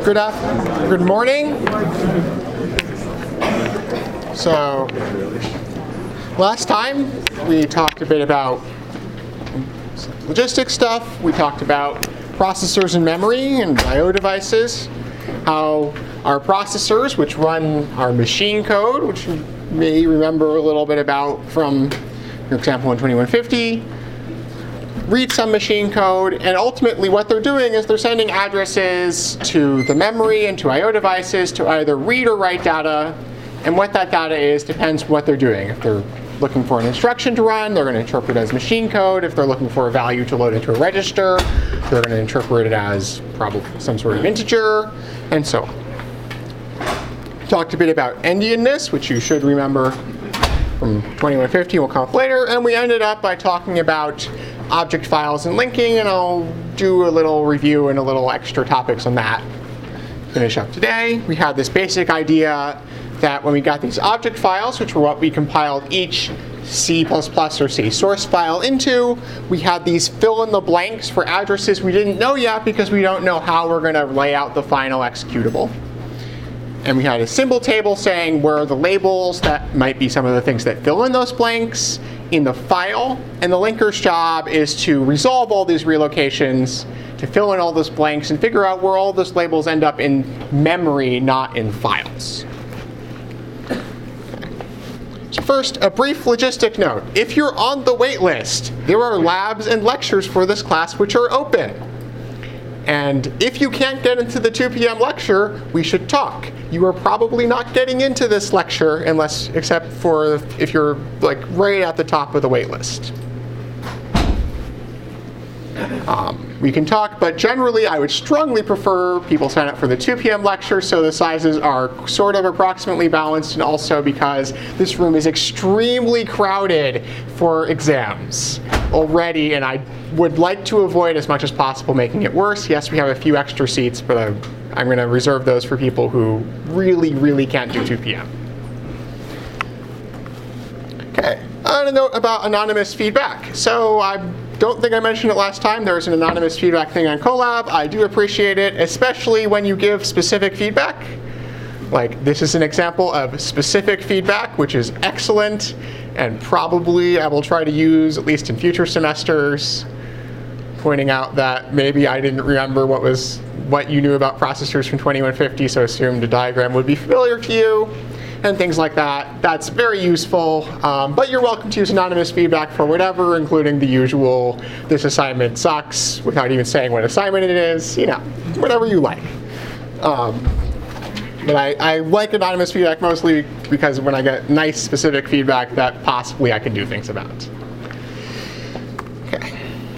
Good morning. So, last time we talked a bit about logistics stuff. We talked about processors and memory and I/O devices. How our processors, which run our machine code, which you may remember a little bit about from your example in 2150, read some machine code, and ultimately what they're doing is they're sending addresses to the memory and to I/O devices to either read or write data, and what that data is depends what they're doing. If they're looking for an instruction to run, they're going to interpret it as machine code. If they're looking for a value to load into a register, they're going to interpret it as probably some sort of integer, and so on. Talked a bit about endianness, which you should remember from 2150, we'll come up later, and we ended up by talking about object files and linking, and I'll do a little review and a little extra topics on that. Finish up today. We had this basic idea that when we got these object files, which were what we compiled each C++ or C source file into, we had these fill in the blanks for addresses we didn't know yet because we don't know how we're going to lay out the final executable. And we had a symbol table saying where are the labels that might be some of the things that fill in those blanks in the file. And the linker's job is to resolve all these relocations, to fill in all those blanks, and figure out where all those labels end up in memory, not in files. So first, a brief logistic note. If you're on the wait list, there are labs and lectures for this class which are open. And if you can't get into the 2 p.m. lecture, we should talk. You are probably not getting into this lecture except for if you're like right at the top of the wait list. We can talk, but generally I would strongly prefer people sign up for the 2 p.m. lecture so the sizes are sort of approximately balanced, and also because this room is extremely crowded for exams already, and I would like to avoid as much as possible making it worse. Yes, we have a few extra seats, but I'm going to reserve those for people who really, really can't do 2 p.m. Okay, on a note about anonymous feedback. So I don't think I mentioned it last time. There's an anonymous feedback thing on Colab. I do appreciate it, especially when you give specific feedback. Like, this is an example of specific feedback, which is excellent, and probably I will try to use, at least in future semesters, pointing out that maybe I didn't remember what you knew about processors from 2150, so assumed a diagram would be familiar to you, and things like that. That's very useful, but you're welcome to use anonymous feedback for whatever, including the usual, this assignment sucks, without even saying what assignment it is, whatever you like. But I like anonymous feedback mostly because when I get nice specific feedback that possibly I can do things about. Okay.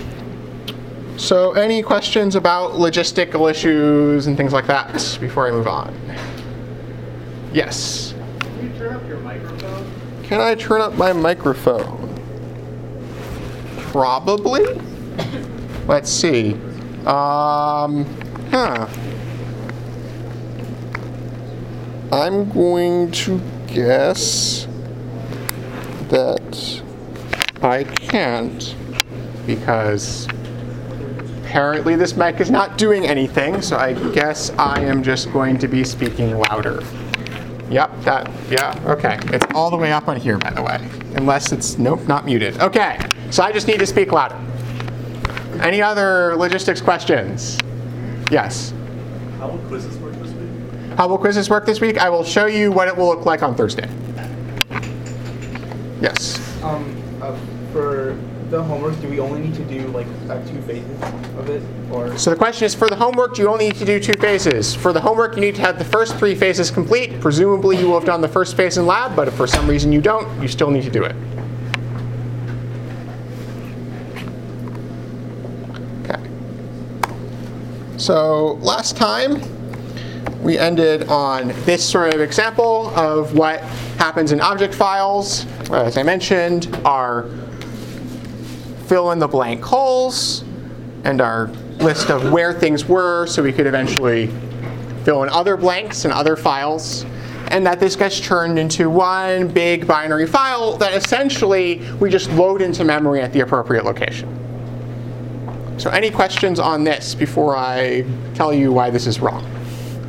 So any questions about logistical issues and things like that before I move on? Yes? Can you turn up your microphone? Can I turn up my microphone? Probably. Let's see. I'm going to guess that I can't because apparently this mic is not doing anything, so I guess I am just going to be speaking louder. Yep, okay. It's all the way up on here, by the way. Unless it's, nope, not muted. Okay, so I just need to speak louder. Any other logistics questions? Yes? How will quizzes work this week? How will quizzes work this week? I will show you what it will look like on Thursday. Yes? For the homework, do we only need to do like 2 phases of it? Or? So the question is, for the homework, you only need to do 2 phases. For the homework, you need to have the first 3 phases complete. Presumably, you will have done the first phase in lab, but if for some reason you don't, you still need to do it. Okay. So last time, we ended on this sort of example of what happens in object files. As I mentioned, our fill in the blank holes and our list of where things were so we could eventually fill in other blanks and other files. And that this gets turned into one big binary file that essentially we just load into memory at the appropriate location. So any questions on this before I tell you why this is wrong?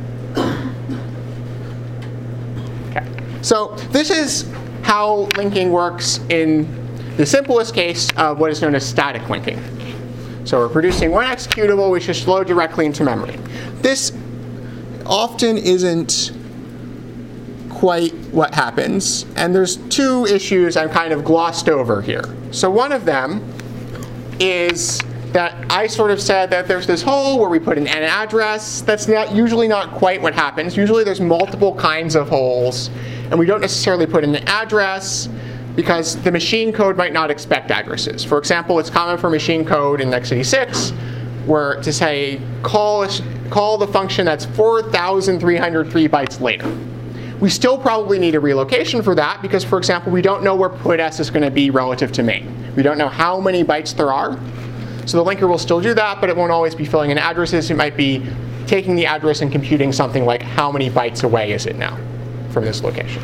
So this is how linking works in the simplest case of what is known as static linking. So we're producing one executable which is load directly into memory. This often isn't quite what happens, and there's two issues I've kind of glossed over here. So one of them is that I sort of said that there's this hole where we put an address. That's usually not quite what happens. Usually there's multiple kinds of holes, and we don't necessarily put in an address because the machine code might not expect addresses. For example, it's common for machine code in x86 where to say call the function that's 4,303 bytes later. We still probably need a relocation for that because, for example, we don't know where putS is going to be relative to main. We don't know how many bytes there are. So the linker will still do that, but it won't always be filling in addresses. It might be taking the address and computing something like how many bytes away is it now from this location.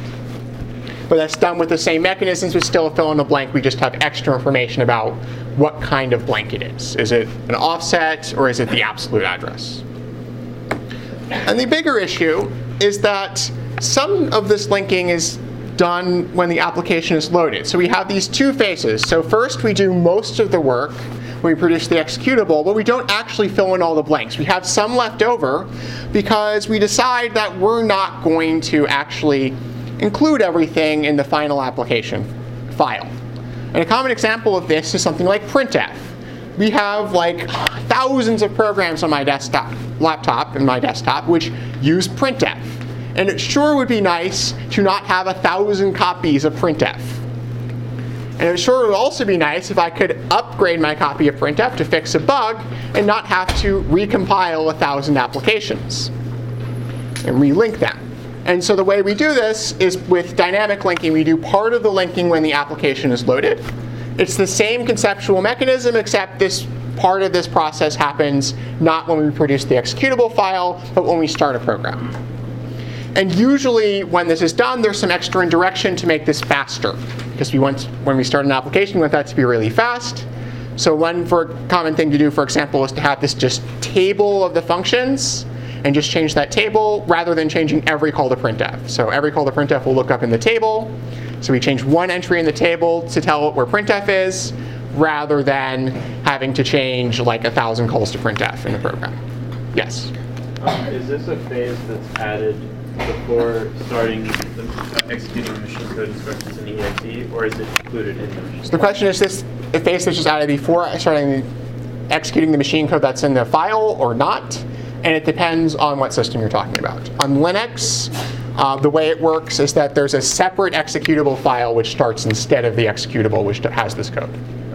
But that's done with the same mechanisms, but still fill in the blank. We just have extra information about what kind of blank it is. Is it an offset or is it the absolute address? And the bigger issue is that some of this linking is done when the application is loaded. So we have these two phases. So first we do most of the work when we produce the executable, but we don't actually fill in all the blanks. We have some left over because we decide that we're not going to actually include everything in the final application file. And a common example of this is something like printf. We have like thousands of programs on my laptop, which use printf. And it sure would be nice to not have 1,000 copies of printf. And it sure would also be nice if I could upgrade my copy of printf to fix a bug and not have to recompile 1,000 applications and relink them. And so the way we do this is with dynamic linking. We do part of the linking when the application is loaded. It's the same conceptual mechanism, except this part of this process happens not when we produce the executable file, but when we start a program. And usually when this is done, there's some extra indirection to make this faster. Because when we start an application, we want that to be really fast. So one common thing to do, for example, is to have this just table of the functions and just change that table rather than changing every call to printf. So every call to printf will look up in the table. So we change one entry in the table to tell it where printf is rather than having to change like 1,000 calls to printf in the program. Yes? Is this a phase that's added before starting executing the machine code instructions in EIT, or is it included in the machine? So the question is this a phase that's just added before starting executing the machine code that's in the file or not? And it depends on what system you're talking about. On Linux, the way it works is that there's a separate executable file which starts instead of the executable which has this code.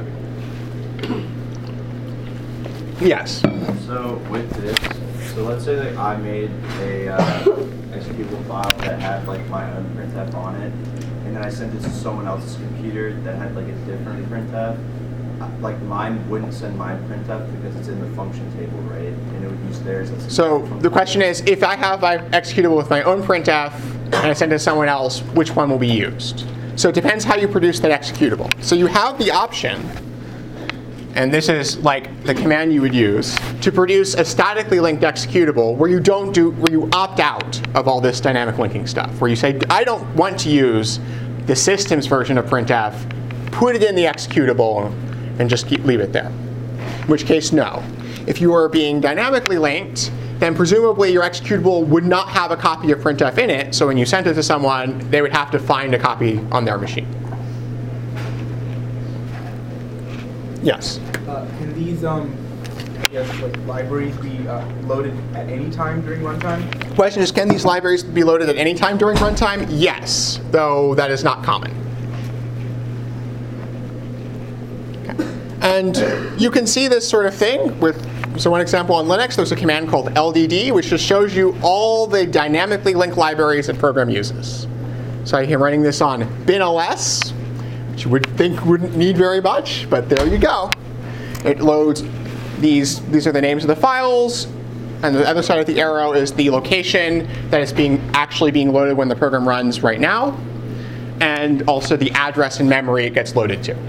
Yes? So with this, so let's say that I made a executable file that had like my own printf on it, and then I sent it to someone else's computer that had like a different printf. Like mine wouldn't send my printf because it's in the function table, right? And it would use theirs. So the question is, if I have my executable with my own printf and I send it to someone else, which one will be used? So it depends how you produce that executable. So you have the option, and this is like the command you would use, to produce a statically linked executable where you opt out of all this dynamic linking stuff, where you say, I don't want to use the system's version of printf, put it in the executable, and just leave it there. In which case, no. If you are being dynamically linked, then presumably your executable would not have a copy of printf in it, so when you sent it to someone, they would have to find a copy on their machine. Yes? Can these libraries be loaded at any time during runtime? The question is, can these libraries be loaded at any time during runtime? Yes, though that is not common. And you can see this sort of thing with, so one example on Linux, there's a command called LDD, which just shows you all the dynamically linked libraries that program uses. So I'm running this on binls, which you would think wouldn't need very much, but there you go. It loads these are the names of the files, and the other side of the arrow is the location that is actually being loaded when the program runs right now, and also the address in memory it gets loaded to.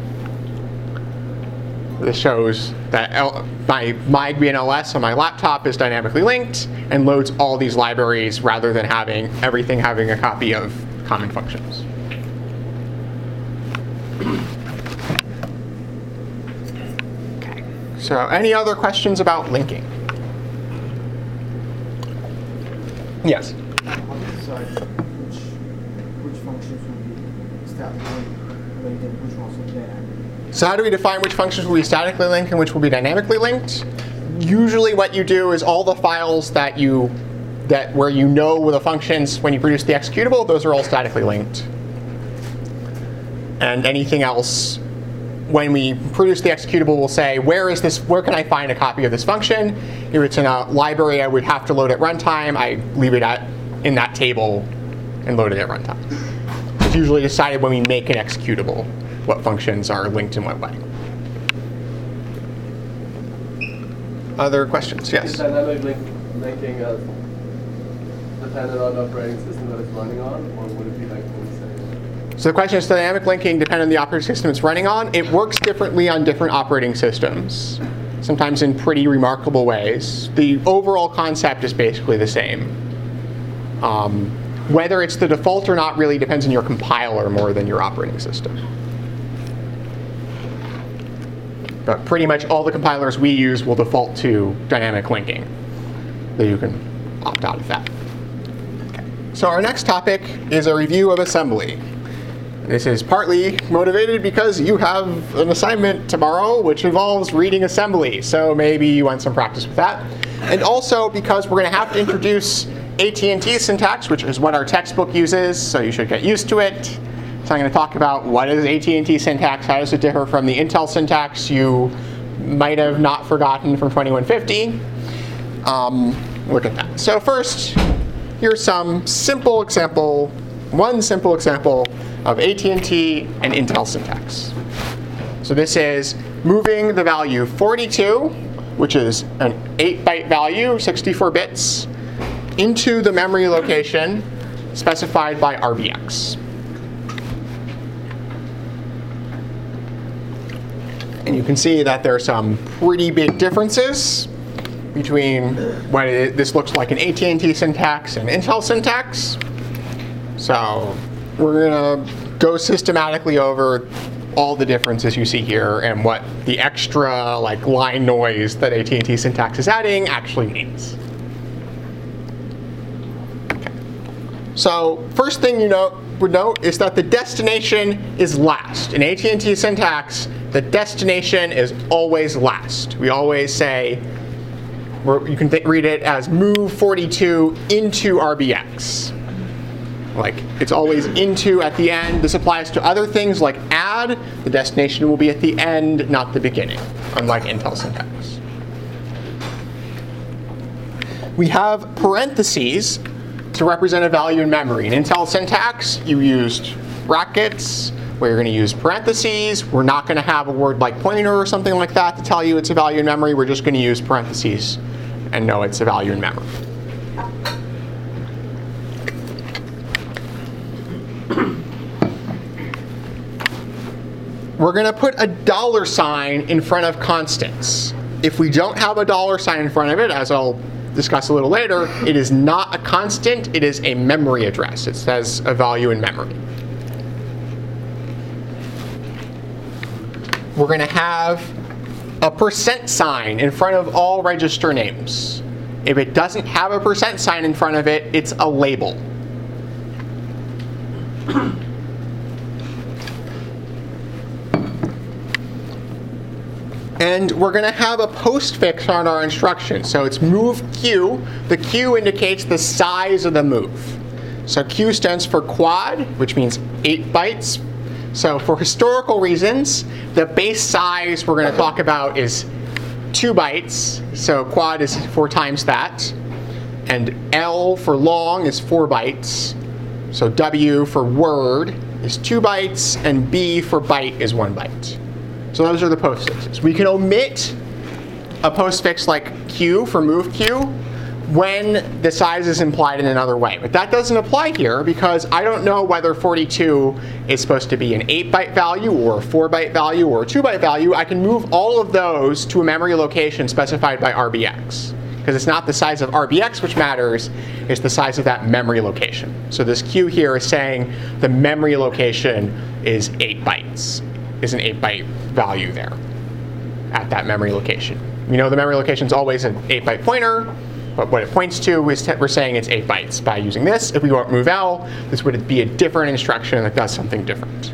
This shows that my binls on my laptop is dynamically linked and loads all these libraries rather than having everything having a copy of common functions. Okay. So any other questions about linking? Yes? How do you decide which functions will be statically linked and which ones will be dynamic? So how do we define which functions will be statically linked and which will be dynamically linked? Usually what you do is all the files where you know the functions when you produce the executable, those are all statically linked. And anything else, when we produce the executable, we'll say, where can I find a copy of this function? If it's in a library I would have to load at runtime, I leave it in that table and load it at runtime. It's usually decided when we make an executable what functions are linked in what way. Other questions? Yes? Is dynamic linking dependent on the operating system that it's running on, or would it be like the same? So the question is, dynamic linking depend on the operating system it's running on? It works differently on different operating systems, sometimes in pretty remarkable ways. The overall concept is basically the same. Whether it's the default or not really depends on your compiler more than your operating system. But pretty much all the compilers we use will default to dynamic linking. So you can opt out of that. Okay. So our next topic is a review of assembly. This is partly motivated because you have an assignment tomorrow which involves reading assembly. So maybe you want some practice with that. And also because we're going to have to introduce AT&T syntax, which is what our textbook uses, so you should get used to it. So I'm going to talk about what is AT&T syntax, how does it differ from the Intel syntax you might have not forgotten from 2150. Look at that. So first, here's some one simple example of AT&T and Intel syntax. So this is moving the value 42, which is an 8-byte value, 64 bits, into the memory location specified by RBX. And you can see that there are some pretty big differences between what this looks like in AT&T syntax and Intel syntax. So we're going to go systematically over all the differences you see here and what the extra line noise that AT&T syntax is adding actually means. Okay. So first thing you would note is that the destination is last. In AT&T syntax, the destination is always last. We always say, you can read it as move 42 into RBX. It's always into at the end. This applies to other things like add. The destination will be at the end, not the beginning, unlike Intel syntax. We have parentheses to represent a value in memory. In Intel syntax, you used brackets, where you're going to use parentheses. We're not going to have a word like pointer or something like that to tell you it's a value in memory. We're just going to use parentheses and know it's a value in memory. We're going to put a $ in front of constants. If we don't have a $ in front of it, as I'll discuss a little later, it is not a constant, it is a memory address. It says a value in memory. We're going to have a % in front of all register names. If it doesn't have a % in front of it, it's a label. And we're going to have a postfix on our instruction. So it's move Q. The Q indicates the size of the move. So Q stands for quad, which means 8 bytes. So for historical reasons, the base size we're going to talk about is 2 bytes. So quad is 4 times that. And L for long is 4 bytes. So W for word is 2 bytes, and B for byte is 1 byte. So those are the postfixes. We can omit a postfix like Q for move Q when the size is implied in another way. But that doesn't apply here because I don't know whether 42 is supposed to be an 8-byte value or a 4-byte value or a 2-byte value. I can move all of those to a memory location specified by RBX. because it's not the size of RBX which matters, it's the size of that memory location. So this Q here is saying the memory location is 8 bytes, is an 8-byte value there at that memory location. We know the memory location is always an 8-byte pointer, but what it points to is we're saying it's 8 bytes by using this. If we want move-L, this would be a different instruction that does something different.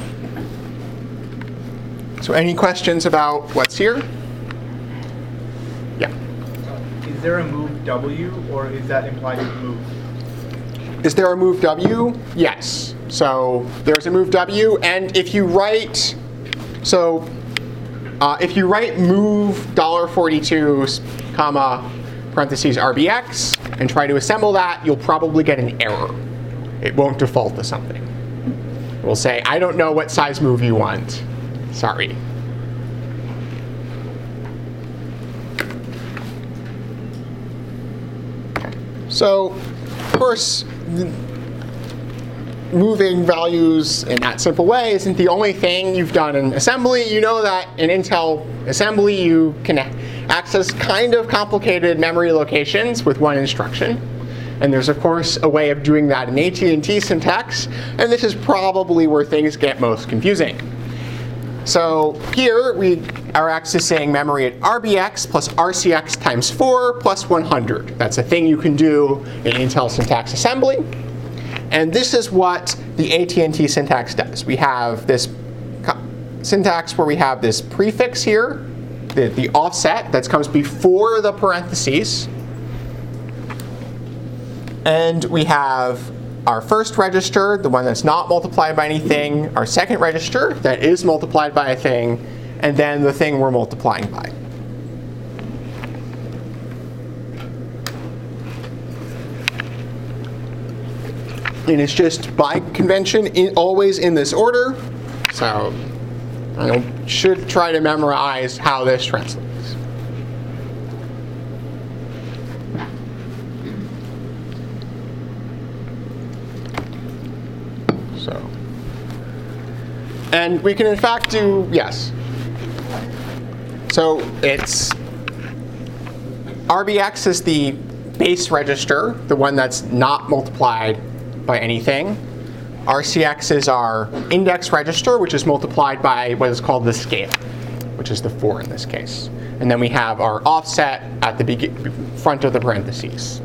So any questions about what's here? Yeah. Is there a move W, or is that implied in move? Is there a move W? Yes. So there's a move W, and if you write, if you write move $42, comma, parentheses RBX, and try to assemble that, you'll probably get an error. It won't default to something. It will say, I don't know what size move you want. Sorry. So, of course, moving values in that simple way isn't the only thing you've done in assembly. You know that in Intel assembly you can access kind of complicated memory locations with one instruction. And there's, of course, a way of doing that in AT&T syntax. And this is probably where things get most confusing. So here we are accessing memory at RBX plus RCX times 4 plus 100. That's a thing you can do in Intel syntax assembly. And this is what the AT&T syntax does. We have this syntax where we have this prefix here, the offset that comes before the parentheses. And we have our first register, the one that's not multiplied by anything, our second register that is multiplied by a thing, and then the thing we're multiplying by. And it's just by convention always in this order. So I should try to memorize how this translates. And we can in fact do, yes. So it's RBX is the base register, the one that's not multiplied by anything. RCX is our index register, which is multiplied by what is called the scale, which is the 4 in this case. And then we have our offset at the front of the parentheses.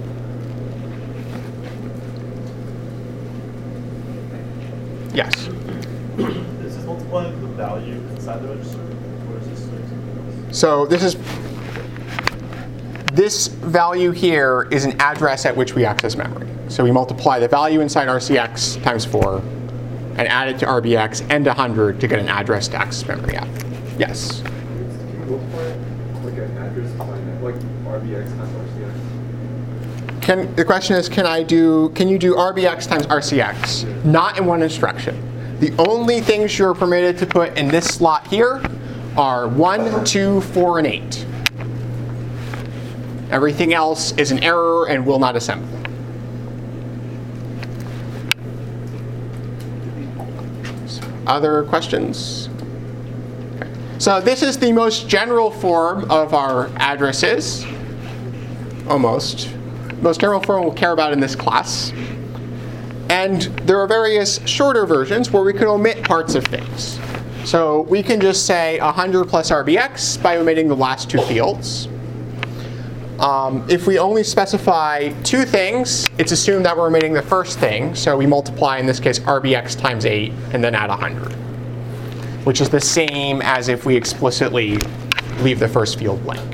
Yes? Is this multiplying the value inside the register, or is this like something else? So this value here is an address at which we access memory. So we multiply the value inside RCX times 4 and add it to RBX and 100 to get an address to access memory at. Yes? Can you multiply it like an address behind like RBX times RCX? The question is, can you do RBX times RCX? Not in one instruction. The only things you're permitted to put in this slot here are 1, 2, 4, and 8. Everything else is an error and will not assemble. Other questions? Okay. So this is the most general form of our addresses. Almost. Most general form we'll care about in this class. And there are various shorter versions where we can omit parts of things. So we can just say 100 plus RBX by omitting the last 2 fields. If we only specify 2 things, it's assumed that we're omitting the first thing. So we multiply, in this case, RBX times 8 and then add 100, which is the same as if we explicitly leave the first field blank.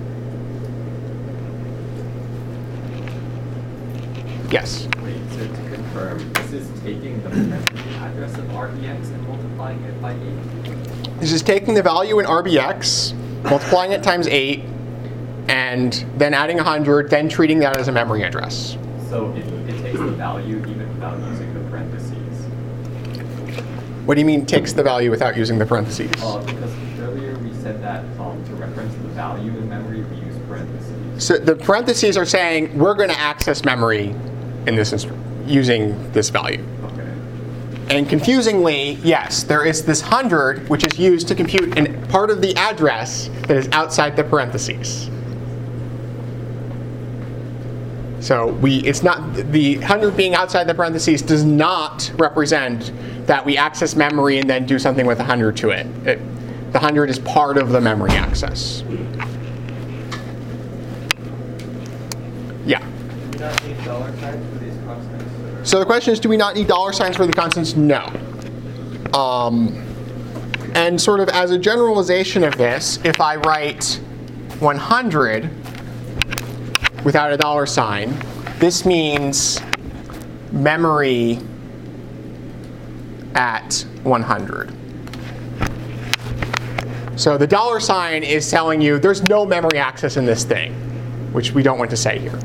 Yes? Wait, so to confirm, this is taking the memory address of RBX and multiplying it by 8? This is taking the value in RBX, multiplying it times 8, and then adding 100, then treating that as a memory address. So it takes the value even without using the parentheses? What do you mean takes the value without using the parentheses? Because earlier we said that to reference the value in memory, we use parentheses. So the parentheses are saying we're going to access memory in this using this value. Okay. And confusingly, yes, there is this 100, which is used to compute part of the address that is outside the parentheses. So it's not, the 100 being outside the parentheses does not represent that we access memory and then do something with 100 to it. The 100 is part of the memory access. Yeah. Do you not need dollar signs for these constants? Or? So the question is, do we not need dollar signs for the constants? No. And sort of as a generalization of this, if I write 100 without a dollar sign, this means memory at 100. So the dollar sign is telling you there's no memory access in this thing, which we don't want to say here.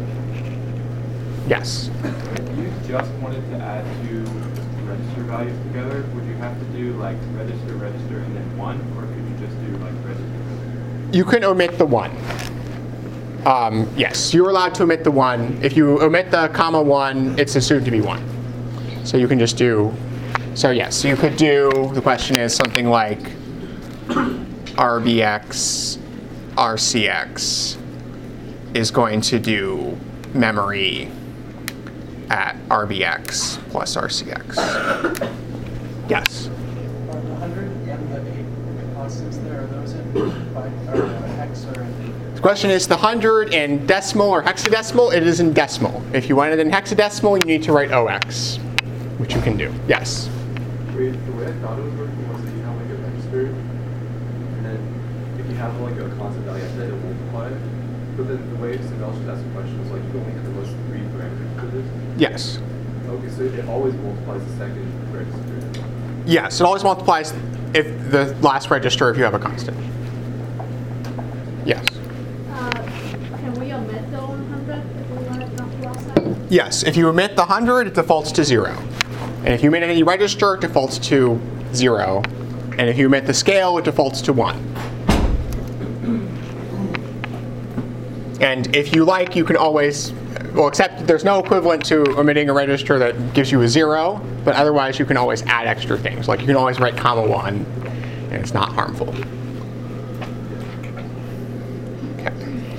Yes? If you just wanted to add two register values together, would you have to do like register, register, and then 1, or could you just do like register? You can omit the 1. Yes, you're allowed to omit the 1. If you omit the comma 1, it's assumed to be 1. So you can just do, so yes, you could do, the question is something like RBX, RCX is going to do memory at RBX plus RCX. Yes? Are the 100 and the 8 constants there, are those in hex or in? The question is the 100 in decimal or hexadecimal? It is in decimal. If you want it in hexadecimal, you need to write OX, which you can do. Yes? Wait, the way I thought it was working was that you have like a register, and then if you have like a constant value after that, it will multiply it. But then the way Sabel should ask the question is like you only have the most 3 parameters for this. Yes. Okay, so it always multiplies the second register. Yes, it always multiplies if the last register if you have a constant. Yes. Can we omit the 100 if we want it not to offset? Yes, if you omit the 100, it defaults to 0. And if you omit any register, it defaults to 0. And if you omit the scale, it defaults to 1. And if you like, you can always, well, except there's no equivalent to omitting a register that gives you a 0, but otherwise you can always add extra things. Like you can always write comma 1, and it's not harmful. Okay,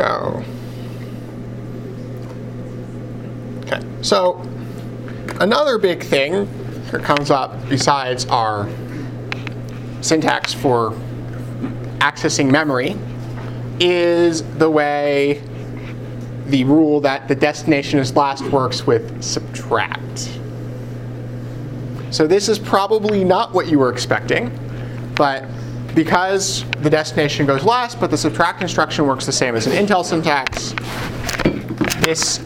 so another big thing that comes up besides our syntax for accessing memory is the way the rule that the destination is last works with subtract. So this is probably not what you were expecting, but because the destination goes last, but the subtract instruction works the same as an Intel syntax, this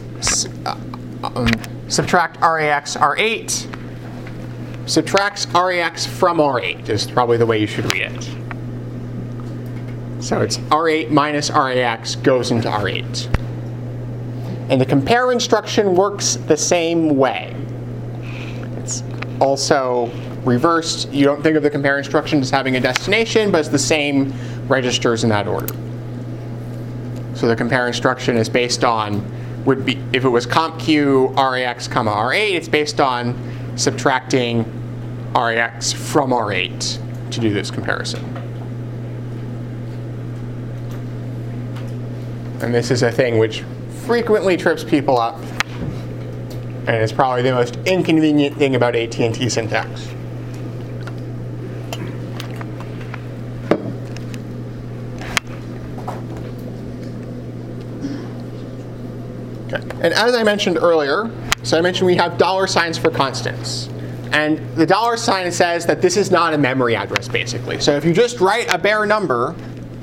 subtract RAX R8 subtracts RAX from R8 is probably the way you should read it. So it's R8 minus RAX goes into R8. And the compare instruction works the same way. It's also reversed. You don't think of the compare instruction as having a destination, but it's the same registers in that order. So the compare instruction is based on, would be, if it was compq RAX comma R8, it's based on subtracting RAX from R8 to do this comparison. And this is a thing which frequently trips people up, and it's probably the most inconvenient thing about AT&T syntax. Okay. And as I mentioned earlier, so I mentioned we have dollar signs for constants. And the dollar sign says that this is not a memory address, basically. So if you just write a bare number,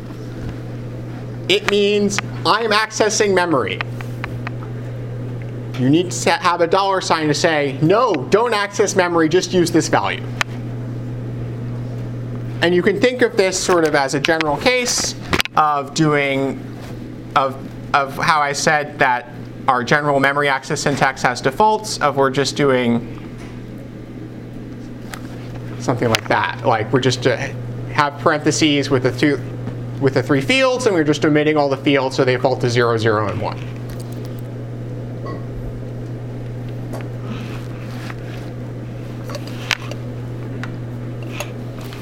it means I'm accessing memory. You need to have a dollar sign to say, no, don't access memory, just use this value. And you can think of this sort of as a general case of doing, of how I said that our general memory access syntax has defaults, of we're just doing something like that. Like we're just have parentheses with the 3 fields, and we're just omitting all the fields, so they default to 0, 0, and 1.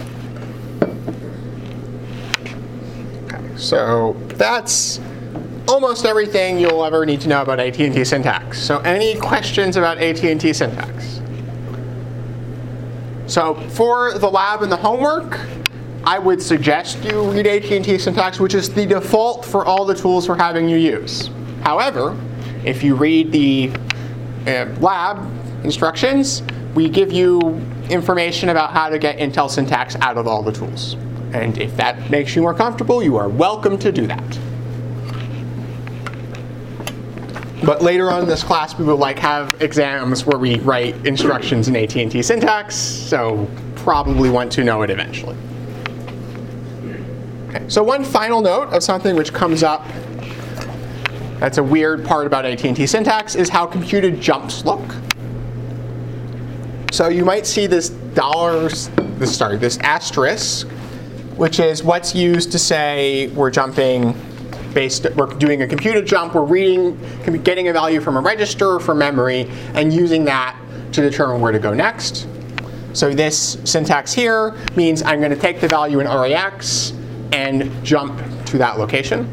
Okay, so that's almost everything you'll ever need to know about AT&T syntax. So any questions about AT&T syntax? So for the lab and the homework, I would suggest you read AT&T syntax, which is the default for all the tools we're having you use. However, if you read the lab instructions, we give you information about how to get Intel syntax out of all the tools. And if that makes you more comfortable, you are welcome to do that. But later on in this class, we will have exams where we write instructions in AT&T syntax, so probably want to know it eventually. Okay, so one final note of something which comes up that's a weird part about AT&T syntax is how computed jumps look. So you might see this this asterisk, which is what's used to say we're jumping we're doing a computed jump, we're getting a value from a register or from memory, and using that to determine where to go next. So this syntax here means I'm going to take the value in RAX and jump to that location.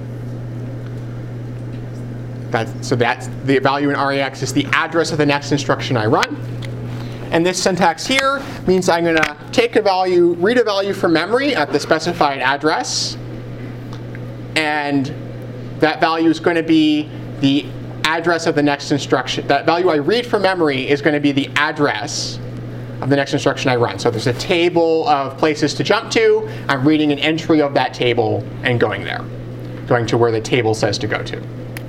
So that's the value in RAX is the address of the next instruction I run. And this syntax here means I'm going to take a value, read a value from memory at the specified address, and that value is going to be the address of the next instruction. That value I read from memory is going to be the address of the next instruction I run. So there's a table of places to jump to. I'm reading an entry of that table and going there, going to where the table says to go to.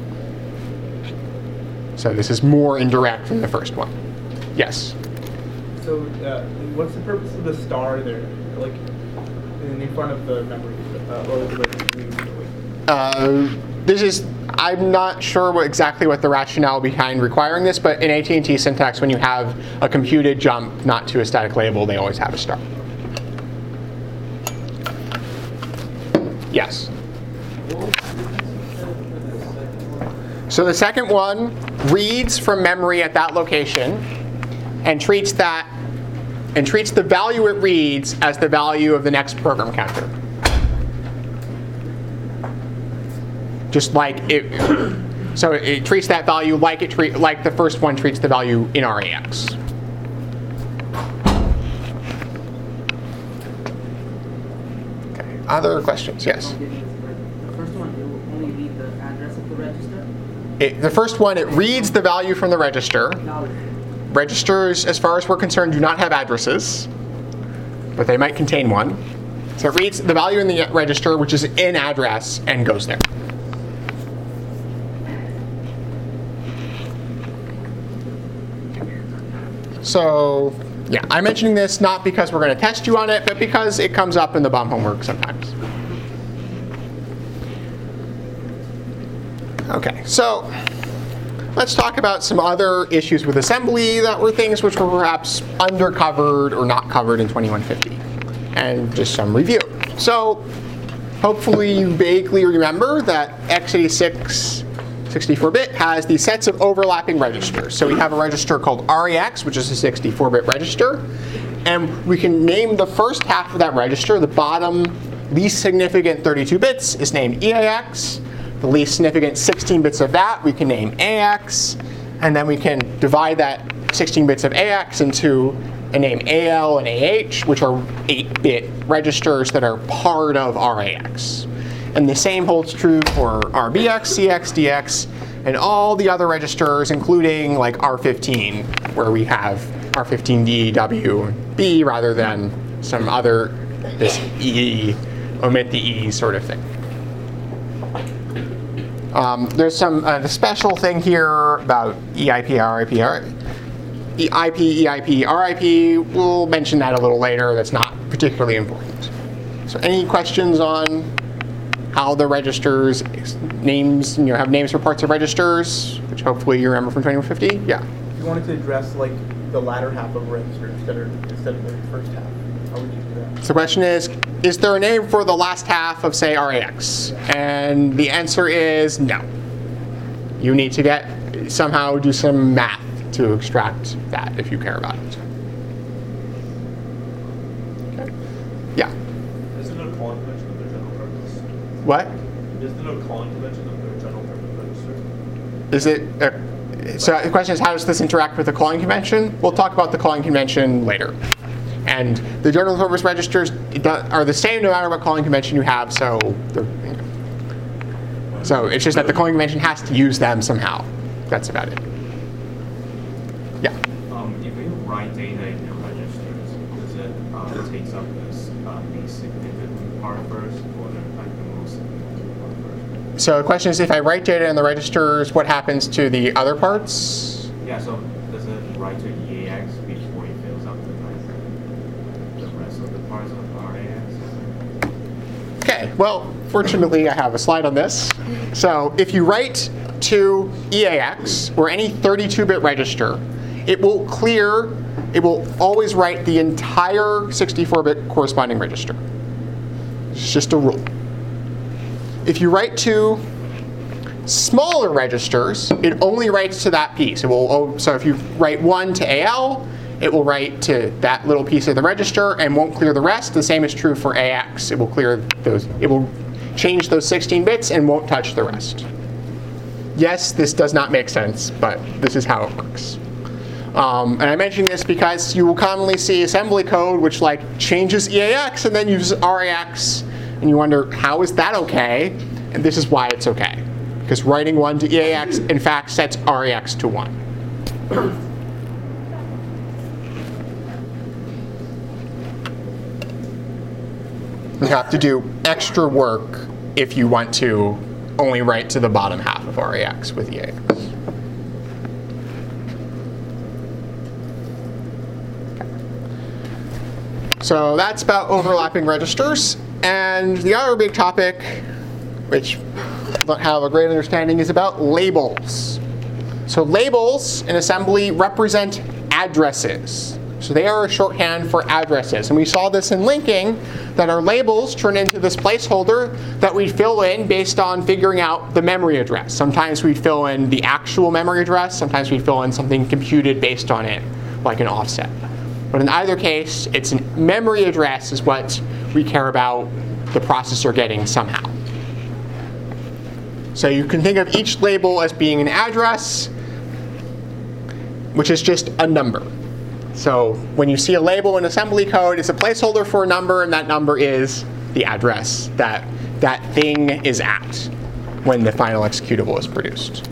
So this is more indirect than the first one. Yes? So what's the purpose of the star there, like in front of the memory or the registry? I'm not sure exactly what the rationale behind requiring this, but in AT&T syntax, when you have a computed jump not to a static label, they always have a star. Yes? So the second one reads from memory at that location and treats the value it reads as the value of the next program counter. Just like so it treats that value like the first one treats the value in RAX. Okay. Other questions? Yes. The first one, it will only read the address of the register. The first one, it reads the value from the register. Registers, as far as we're concerned, do not have addresses, but they might contain one. So it reads the value in the register, which is in address, and goes there. So, yeah, I'm mentioning this not because we're going to test you on it, but because it comes up in the BOM homework sometimes. Okay, so let's talk about some other issues with assembly that were things which were perhaps undercovered or not covered in 2150, and just some review. So hopefully you vaguely remember that x86 64-bit has these sets of overlapping registers. So we have a register called RAX, which is a 64-bit register, and we can name the first half of that register, the bottom least significant 32 bits is named EAX. The least significant 16 bits of that we can name AX, and then we can divide that 16 bits of AX into a name AL and AH, which are 8-bit registers that are part of RAX. And the same holds true for RBX, CX, DX, and all the other registers, including like R15, where we have R15D, W, and B, rather than some other, this E, omit the E sort of thing. There's some special thing here about EIP, RIP, EIP, RIP. We'll mention that a little later. That's not particularly important. So any questions on how the registers names, have names for parts of registers, which hopefully you remember from 2150? Yeah. If you wanted to address like the latter half of a register instead of the first half, how would you do that? So the question is there a name for the last half of, say, RAX? And the answer is no. You need to somehow do some math to extract that if you care about it. Okay. Yeah. Is there no calling convention of their general purpose? What? Is there no calling convention of their general purpose? Is it? So the question is, how does this interact with the calling convention? We'll talk about the calling convention later. And the general purpose registers are the same no matter what calling convention you have. So it's just that the calling convention has to use them somehow. That's about it. Yeah. If we write data in the registers, does it takes up this least significant part first, or like the most significant part first? So the question is, if I write data in the registers, what happens to the other parts? Yeah. So does it write to EAX before it fills up the rest of the parts of RAX? Okay. Well, fortunately, I have a slide on this. So if you write to EAX or any 32-bit register, it will always write the entire 64-bit corresponding register. It's just a rule. If you write to smaller registers, it only writes to that piece. So if you write 1 to AL, it will write to that little piece of the register and won't clear the rest. The same is true for AX. It will clear those. It will change those 16 bits and won't touch the rest. Yes, this does not make sense, but this is how it works. And I mention this because you will commonly see assembly code which changes EAX and then uses RAX, and you wonder, how is that okay? And this is why it's okay. Because writing 1 to EAX, in fact, sets RAX to 1. You have to do extra work if you want to only write to the bottom half of RAX with EAX. So that's about overlapping registers. And the other big topic, which I don't have a great understanding, is about labels. So labels in assembly represent addresses. So they are a shorthand for addresses. And we saw this in linking, that our labels turn into this placeholder that we fill in based on figuring out the memory address. Sometimes we fill in the actual memory address. Sometimes we fill in something computed based on it, like an offset. But in either case, it's a memory address is what we care about the processor getting somehow. So you can think of each label as being an address, which is just a number. So when you see a label in assembly code, it's a placeholder for a number, and that number is the address that that thing is at when the final executable is produced.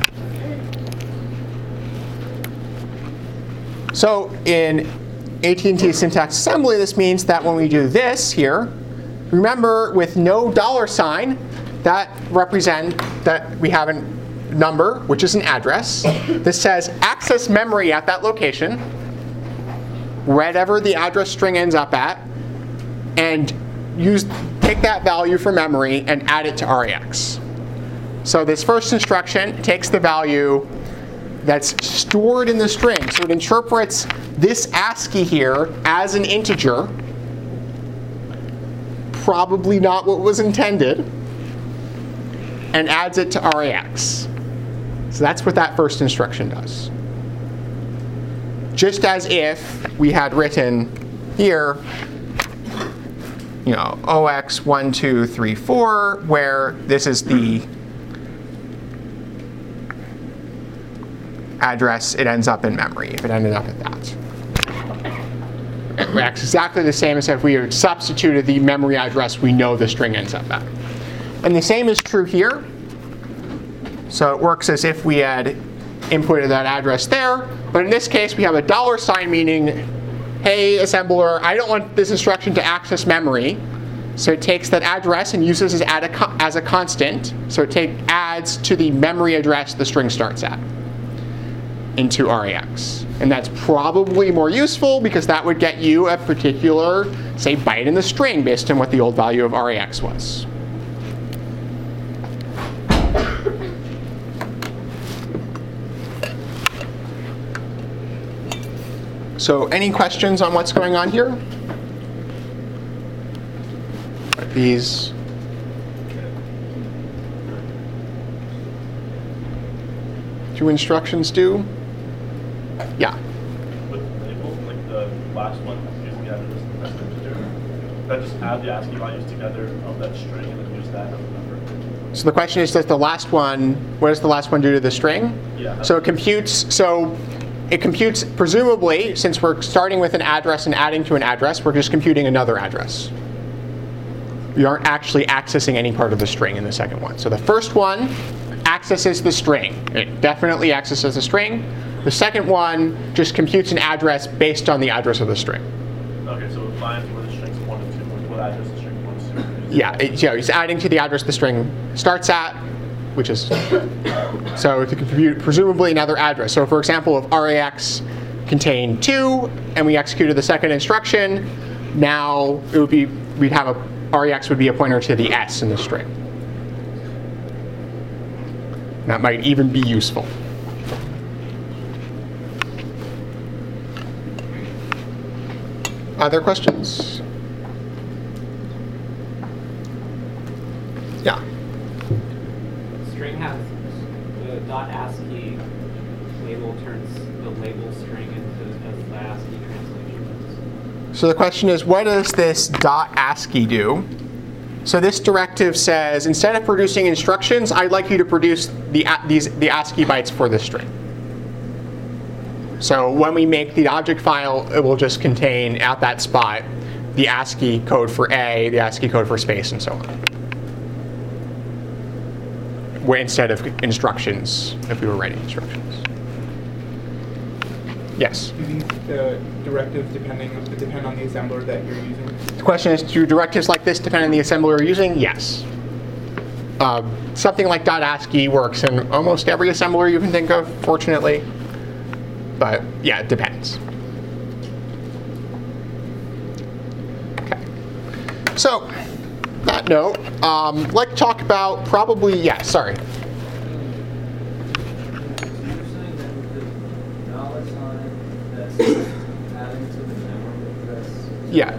So in AT&T syntax assembly, this means that when we do this here, remember with no $, that represents that we have a number, which is an address. This says access memory at that location, wherever the address string ends up at, and take that value from memory and add it to RAX. So this first instruction takes the value that's stored in the string. So it interprets this ASCII here as an integer, probably not what was intended, and adds it to RAX. So that's what that first instruction does. Just as if we had written here, OX1234, where this is the address it ends up in memory, if it ended up at that. It reacts exactly the same as if we had substituted the memory address we know the string ends up at. And the same is true here. So it works as if we had inputted that address there, but in this case we have a $, meaning, hey assembler, I don't want this instruction to access memory. So it takes that address and uses it as a constant. So it adds to the memory address the string starts at into RAX. And that's probably more useful because that would get you a particular, say, byte in the string based on what the old value of RAX was. So any questions on what's going on here? What these two instructions do? Yeah. With label, like the last one, using the address and the integer, that just add the ASCII values together of that string and then use that as a number. So the question is, what does the last one do to the string? Yeah. So it computes, presumably, since we're starting with an address and adding to an address, we're just computing another address. We aren't actually accessing any part of the string in the second one. So the first one accesses the string. It definitely accesses the string. The second one just computes an address based on the address of the string. Okay, so it finds where the strings 1 and 2, what address the string 1 and 2. Yeah, he's adding to the address the string starts at, which is, so to compute presumably another address. So for example, if RAX contained 2 and we executed the second instruction, now it would be, RAX would be a pointer to the S in the string. That might even be useful. Other questions? Yeah. String has the .ASCII label turns the label string into the ASCII translation. So the question is, what does this .ASCII do? So this directive says, instead of producing instructions, I'd like you to produce the ASCII bytes for this string. So when we make the object file, it will just contain, at that spot, the ASCII code for A, the ASCII code for space, and so on. Instead of instructions, if we were writing instructions. Yes? Do these directives depend on the assembler that you're using? The question is, do directives like this depend on the assembler you're using? Yes. Something like .ASCII works in almost every assembler you can think of, fortunately. But yeah, it depends. Okay. So, that note, like to talk about probably, yeah, sorry. Yeah.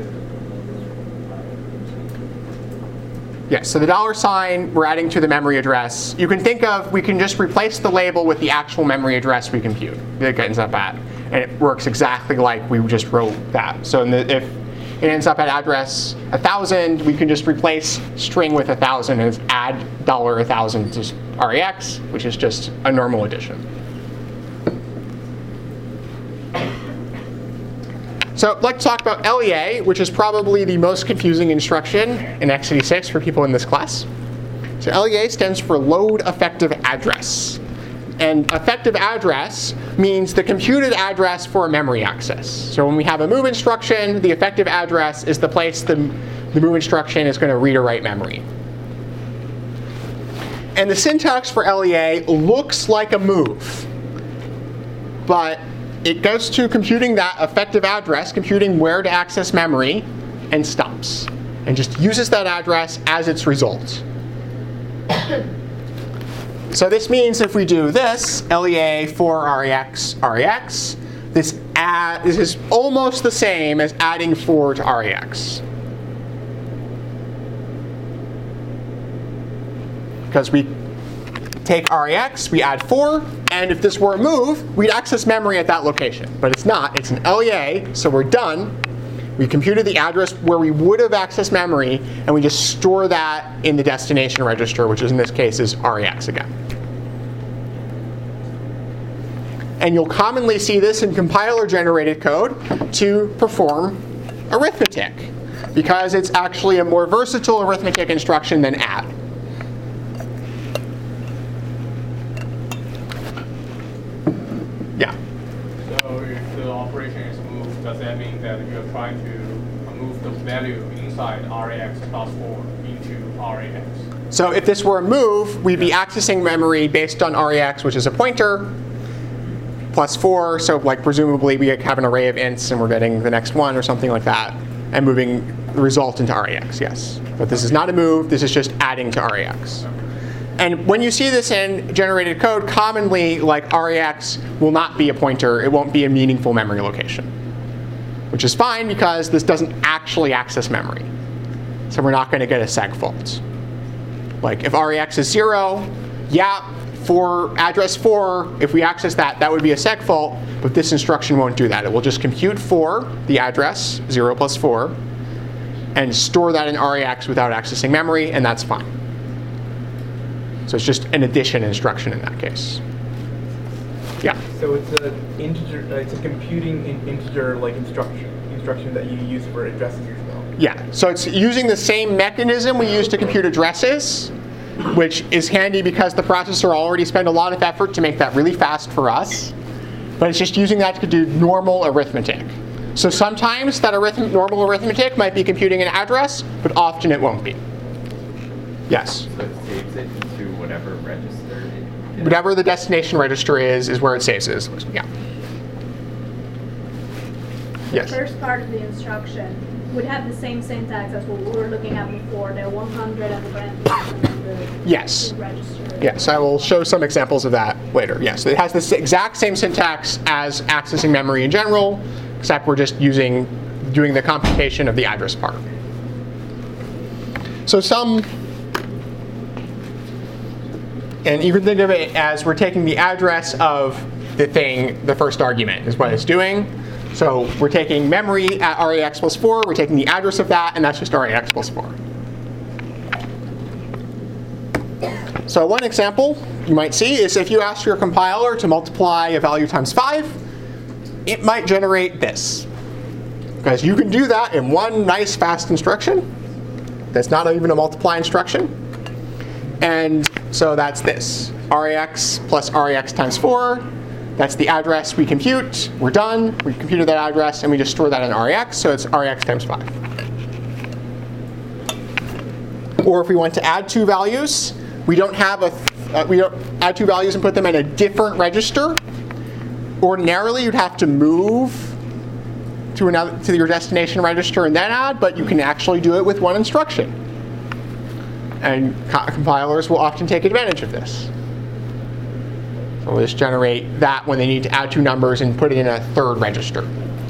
Yeah, so the $, we're adding to the memory address. You can think of, we can just replace the label with the actual memory address we compute. It ends up at. And it works exactly like we just wrote that. So if it ends up at address 1000, we can just replace string with 1000 and add $1000 to RAX, which is just a normal addition. So I'd like to talk about LEA, which is probably the most confusing instruction in x86 for people in this class. So LEA stands for load effective address. And effective address means the computed address for a memory access. So when we have a move instruction, the effective address is the place the move instruction is going to read or write memory. And the syntax for LEA looks like a move, but it goes to computing that effective address, computing where to access memory, and stops. And just uses that address as its result. So this means if we do this, LEA for RAX, this is almost the same as adding 4 to RAX. Because we take RAX, we add 4, and if this were a move, we'd access memory at that location. But it's not, it's an LEA, so we're done. We computed the address where we would have accessed memory, and we just store that in the destination register, which in this case is RAX again. And you'll commonly see this in compiler-generated code to perform arithmetic, because it's actually a more versatile arithmetic instruction than add. Yeah. So if the operation is moved, does that mean that you're trying to move the value inside RAX plus 4 into RAX? So if this were a move, we'd be accessing memory based on RAX, which is a pointer, plus 4. So like presumably we have an array of ints and we're getting the next one or something like that, and moving the result into RAX, yes. But this is not a move, this is just adding to RAX. And when you see this in generated code, commonly, like RAX will not be a pointer. It won't be a meaningful memory location, which is fine because this doesn't actually access memory. So we're not going to get a seg fault. Like if RAX is 0, yeah, for address 4, if we access that, that would be a seg fault. But this instruction won't do that. It will just compute 4, the address, 0 plus 4, and store that in RAX without accessing memory, and that's fine. So it's just an addition instruction in that case. Yeah. So it's a integer. It's a computing integer like instruction that you use for addresses as well. Yeah. So it's using the same mechanism we use to compute addresses, which is handy because the processor already spent a lot of effort to make that really fast for us. But it's just using that to do normal arithmetic. So sometimes that normal arithmetic might be computing an address, but often it won't be. Yes? So it saves it to whatever register it Whatever the destination register is where it saves it. Yeah. Yes? The first part of the instruction would have the same syntax as what we were looking at before, the 100 and the parentheses and then the Yes. register. Yes, I will show some examples of that later. Yes, it has the exact same syntax as accessing memory in general, except we're just doing the computation of the address part. So and you can think of it as we're taking the address of the thing, the first argument is what it's doing. So we're taking memory at RAX plus 4, we're taking the address of that, and that's just RAX plus 4. So one example you might see is if you ask your compiler to multiply a value times 5, it might generate this. Because you can do that in one nice fast instruction. That's not even a multiply instruction. And so that's this, RAX plus RAX times 4. That's the address we compute. We're done. We computed that address, and we just store that in RAX, so it's RAX times 5. Or if we want to add two values, we don't add two values and put them in a different register. Ordinarily, you'd have to move to your destination register and then add, but you can actually do it with one instruction. And compilers will often take advantage of this. So we'll just generate that when they need to add two numbers and put it in a third register.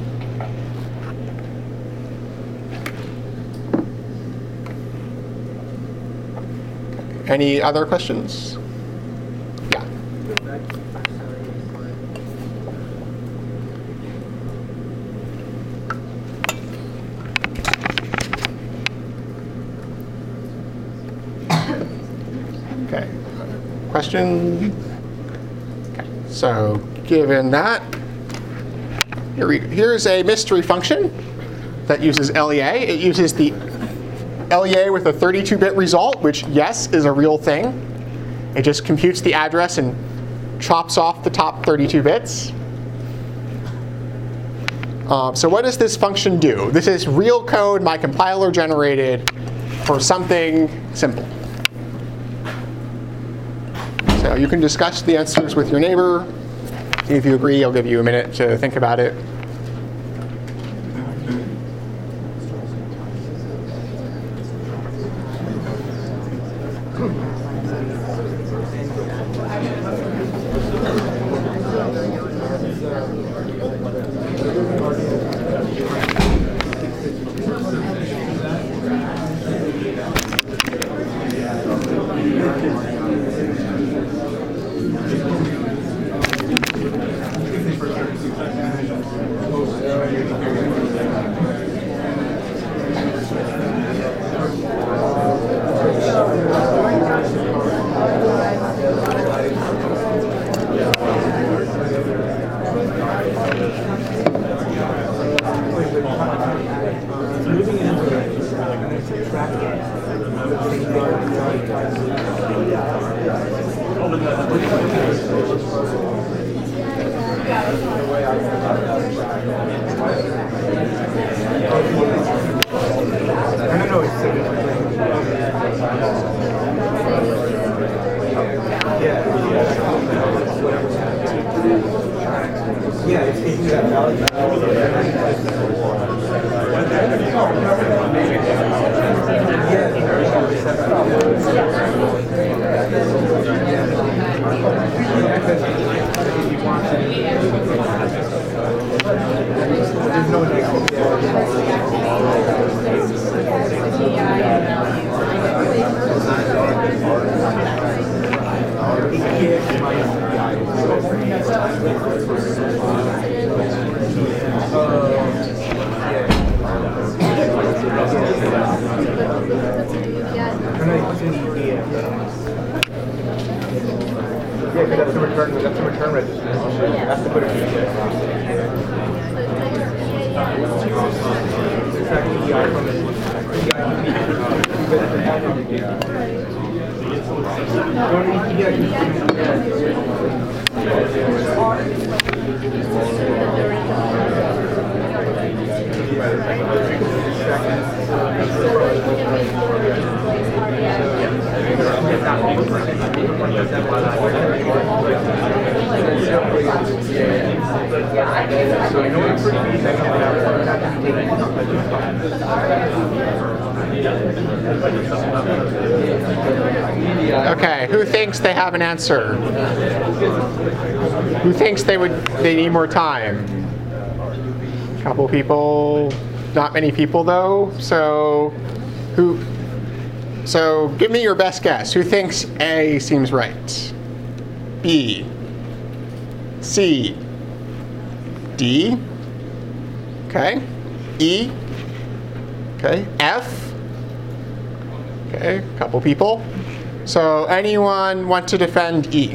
Any other questions? Yeah. Okay. Question? Okay. So given that, here's a mystery function that uses LEA. It uses the LEA with a 32-bit result, which, yes, is a real thing. It just computes the address and chops off the top 32 bits. So what does this function do? This is real code my compiler generated for something simple. So you can discuss the answers with your neighbor. If you agree, I'll give you a minute to think about it. That's the return register. That's the footer feature. Okay, who thinks they have an answer? Who thinks they need more time? A couple people, not many people though. So give me your best guess. Who thinks A seems right? B, C, D, okay, E, okay, F, okay, a couple people. So anyone want to defend E?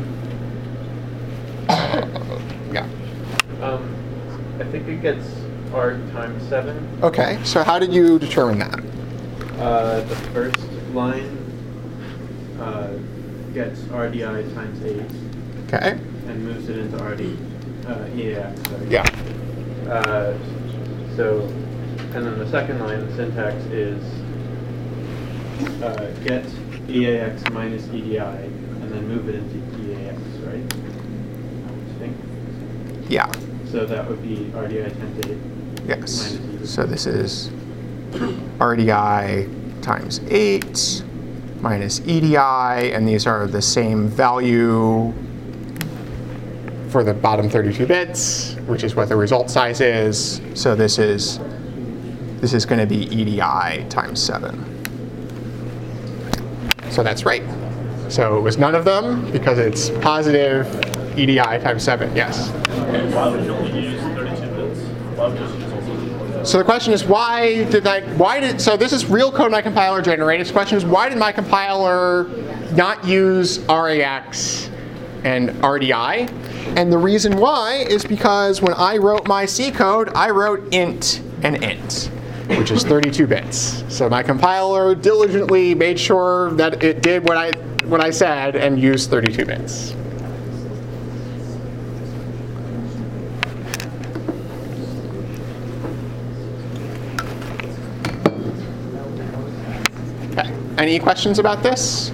Yeah. I think it gets R times 7. Okay, so how did you determine that? The first line gets RDI times 8. Okay. And moves it into EAX. Sorry. Yeah. And then the second line, the syntax is get EAX minus EDI, and then move it into EAX, right? I think. Yeah. So that would be RDI times 8. Yes. So this is RDI times 8 minus EDI, and these are the same value for the bottom 32 bits, which is what the result size is. So this is going to be EDI times 7. So that's right. So it was none of them because it's positive EDI times 7. Yes. And why would you only use 32 bits? Why would you just use also? So the question is, so this is real code my compiler generated. So the question is, why did my compiler not use RAX and RDI? And the reason why is because when I wrote my C code, I wrote int and int, which is 32 bits. So my compiler diligently made sure that it did what I said and used 32 bits. Okay. Any questions about this?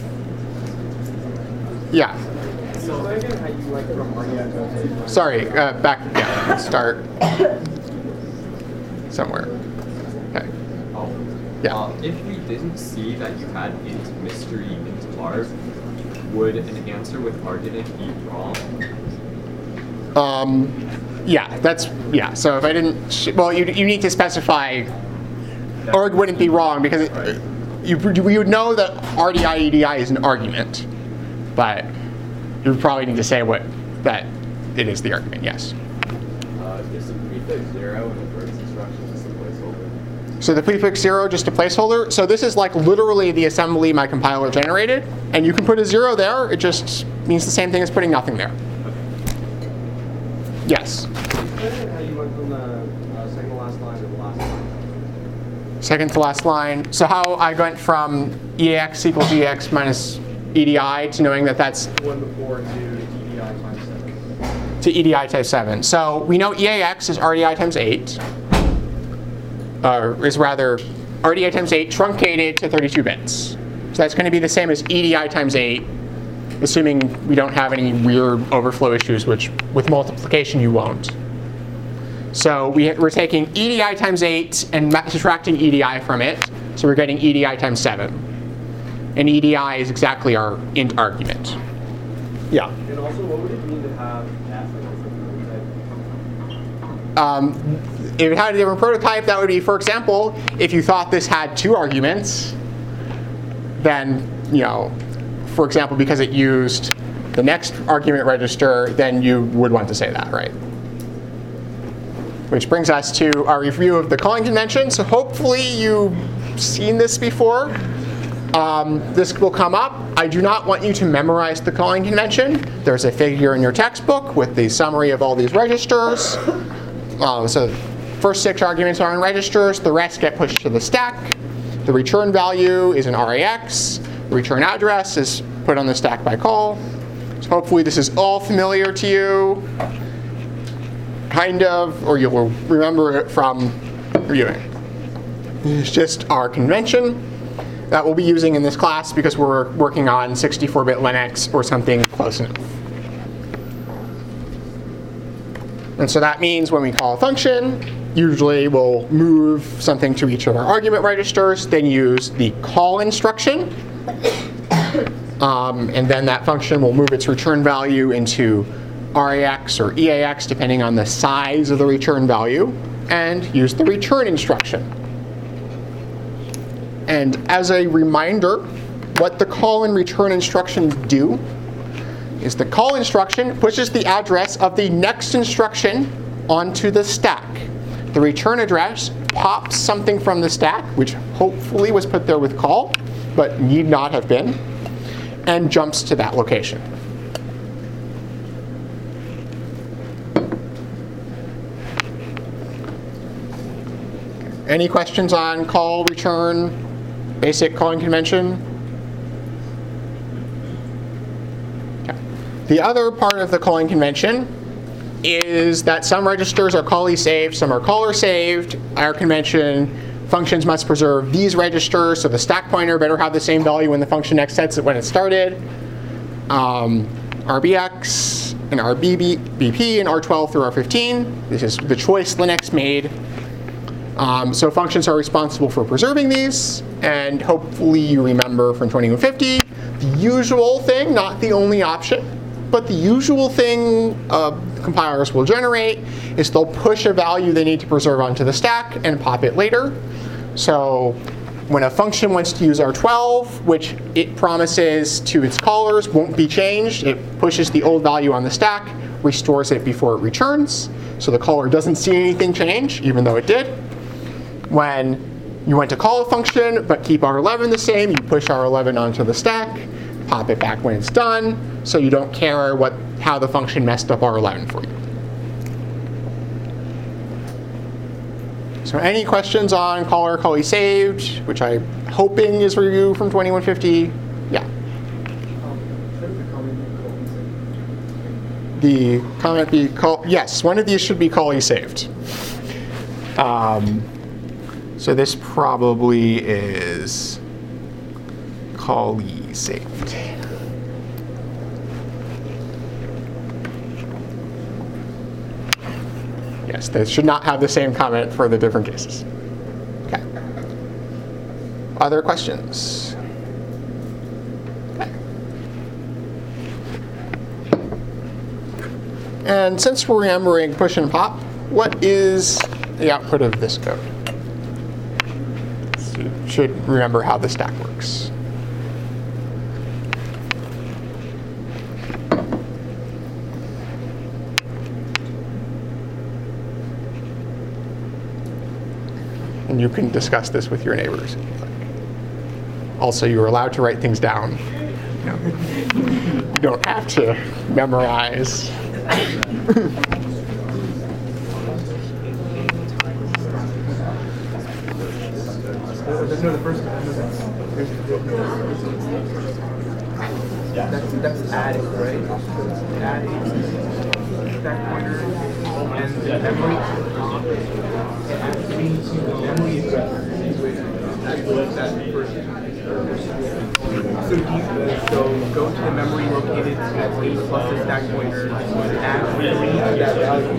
Yeah. Sorry, back, yeah, let's start somewhere. Okay. Yeah. If we didn't see that you had int mystery int var, would an answer with argument be wrong? Yeah, so if I didn't, well, you need to specify, or it wouldn't be wrong because you would know that RDI EDI is an argument, but you would probably need to say that it is the argument, yes. Is the prefix 0 in the first instruction just a placeholder? So the prefix 0 just a placeholder. So this is like literally the assembly my compiler generated, and you can put a 0 there. It just means the same thing as putting nothing there. Yes? How you went from the second to last line to the last line? Second to last line. So how I went from EAX equals EAX minus EDI to knowing that that's One before to EDI times 7. to EDI times 7. So we know EAX is RDI times 8, is rather RDI times 8 truncated to 32 bits. So that's going to be the same as EDI times 8, assuming we don't have any weird overflow issues, which with multiplication you won't. So we're taking EDI times 8 and subtracting EDI from it, so we're getting EDI times 7. And EDI is exactly our int argument. Yeah? And also, what would it mean to have F as a prototype? If it had a different prototype, that would be, for example, if you thought this had 2 arguments, then, for example, because it used the next argument register, then you would want to say that, right? Which brings us to our review of the calling convention. So hopefully you've seen this before. this will come up. I do not want you to memorize the calling convention. There's a figure in your textbook with the summary of all these registers. So first 6 arguments are in registers. The rest get pushed to the stack. The return value is an RAX. The return address is put on the stack by call. So hopefully this is all familiar to you, kind of, or you'll remember it from reviewing. It's just our convention that we'll be using in this class because we're working on 64-bit Linux or something close enough. And so that means when we call a function, usually we'll move something to each of our argument registers, then use the call instruction. And then that function will move its return value into RAX or EAX, depending on the size of the return value, and use the return instruction. And as a reminder, what the call and return instructions do is the call instruction pushes the address of the next instruction onto the stack. The return address pops something from the stack, which hopefully was put there with call, but need not have been, and jumps to that location. Any questions on call, return, basic calling convention? Okay. The other part of the calling convention is that some registers are callee saved, some are caller saved. Our convention, functions must preserve these registers, so the stack pointer better have the same value when the function next sets it when it started. RBX and RBP and R12 through R15. This is the choice Linux made. So functions are responsible for preserving these, and hopefully you remember from 2150, the usual thing, not the only option, but the usual thing compilers will generate is they'll push a value they need to preserve onto the stack and pop it later. So when a function wants to use R12, which it promises to its callers won't be changed, it pushes the old value on the stack, restores it before it returns. So the caller doesn't see anything change, even though it did. When you want to call a function but keep R11 the same, you push R11 onto the stack, pop it back when it's done, so you don't care how the function messed up R11 for you. So any questions on caller, callee saved, which I'm hoping is review from 2150? Yeah. The comment be call, yes, one of these should be callee saved. So this probably is callee saved. Yes, they should not have the same comment for the different cases. Okay. Other questions? Okay. And since we're remembering push and pop, what is the output of this code? So you should remember how the stack works. And you can discuss this with your neighbors. Also, you're allowed to write things down. You don't have to memorize. That's adding, right? Adding stack pointer and memory. Memory address. So go to the memory located at 8 plus the stack pointer, add 3 to that value.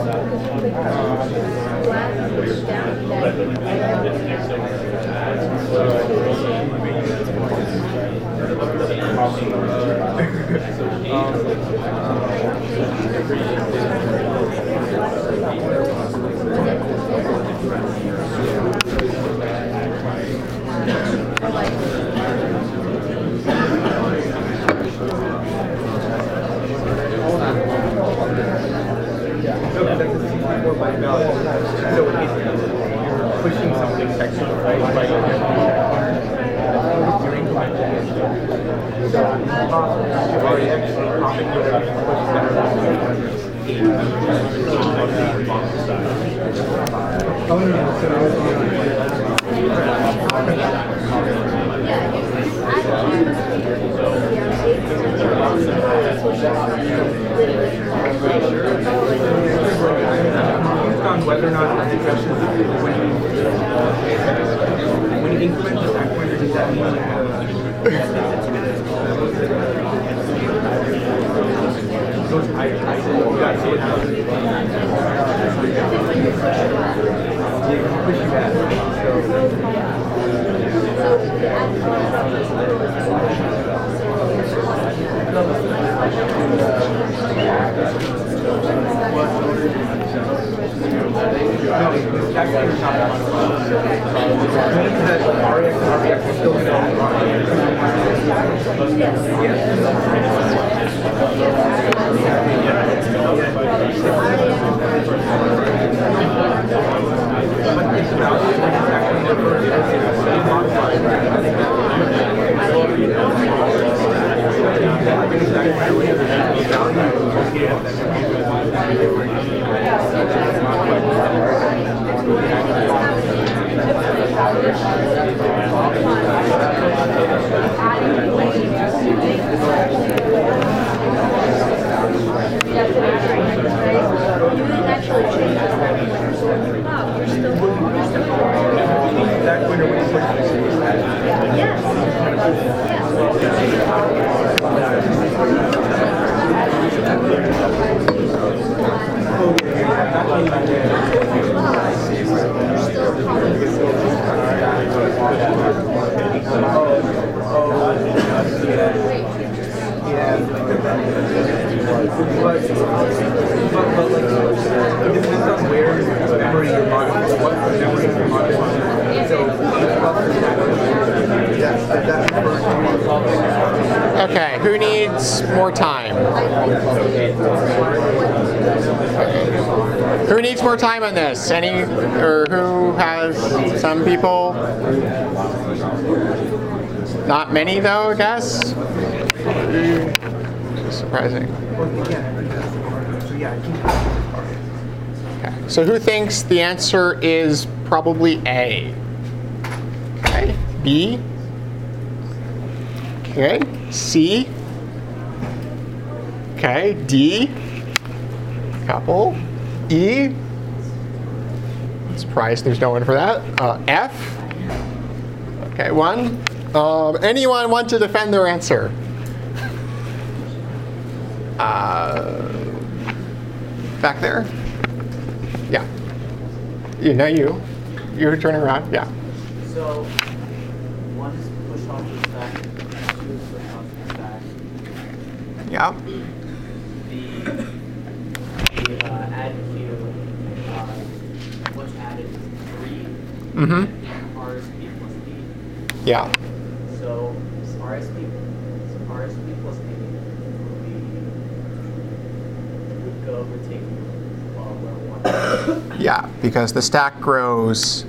So you're pushing something extra, right? Like On whether or not the discussion when you increment the stack pointer, does that mean Okay, who needs more time? Who needs more time on this? Any, or who has, some people? Not many though, I guess? Surprising. Okay, so who thinks the answer is probably A? Okay, B? Okay, C? Okay, D? Couple. E? I'm surprised there's no one for that. F? Okay, one. Anyone want to defend their answer? Back there? Yeah. You know you. You're turning around, yeah. So, one is push off the stack, two is push off the stack. Yeah. The add queue, what's added is 3. Mm-hmm. RSP plus 8. Yeah. So RSP plus 8 would go over taking where 1. Yeah, because the stack grows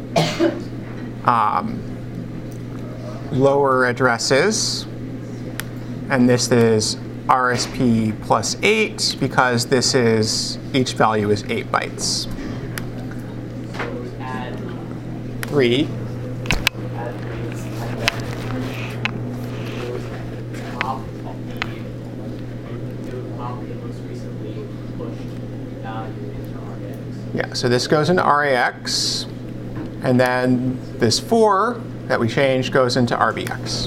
lower addresses, and this is RSP plus 8 because this is, each value is 8 bytes. So add 3. Add 3, and then top of the most recently pushed value into RX. Yeah, so this goes into RAX, and then this 4 that we changed goes into RBX.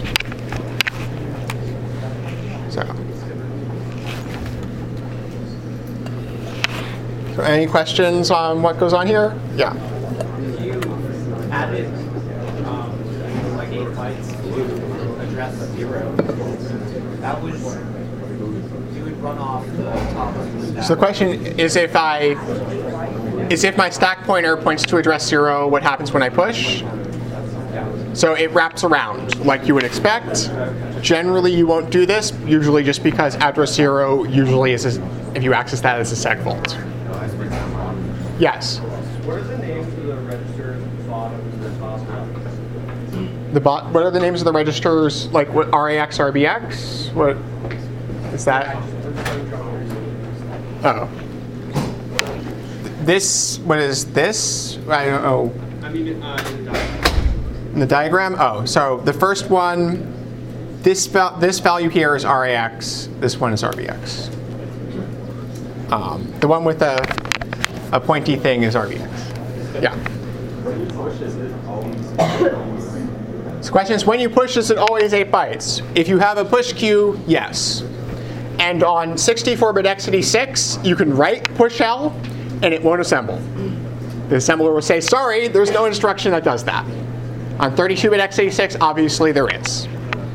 So any questions on what goes on here? Yeah. If you added like 8 bytes to address 0, that would you would run off the top of the stack. So the question is if my stack pointer points to address 0, what happens when I push? So it wraps around like you would expect. Generally, you won't do this, usually just because address 0 usually is, if you access that as a segfault. Yes? What are the names of the registers at the bottom and the top? what are the names of the registers? Like what, RAX, RBX? What is that? Oh. This, what is this? I don't know. I mean, in the diagram. In the diagram? Oh, so the first one, this value here is RAX. This one is RBX. The one with a pointy thing is RBX. Yeah. So the question is, when you push, is it always 8 bytes? If you have a push queue, yes. And on 64-bit x86, you can write push L, and it won't assemble. The assembler will say, sorry, there's no instruction that does that. On 32-bit x86, obviously there is.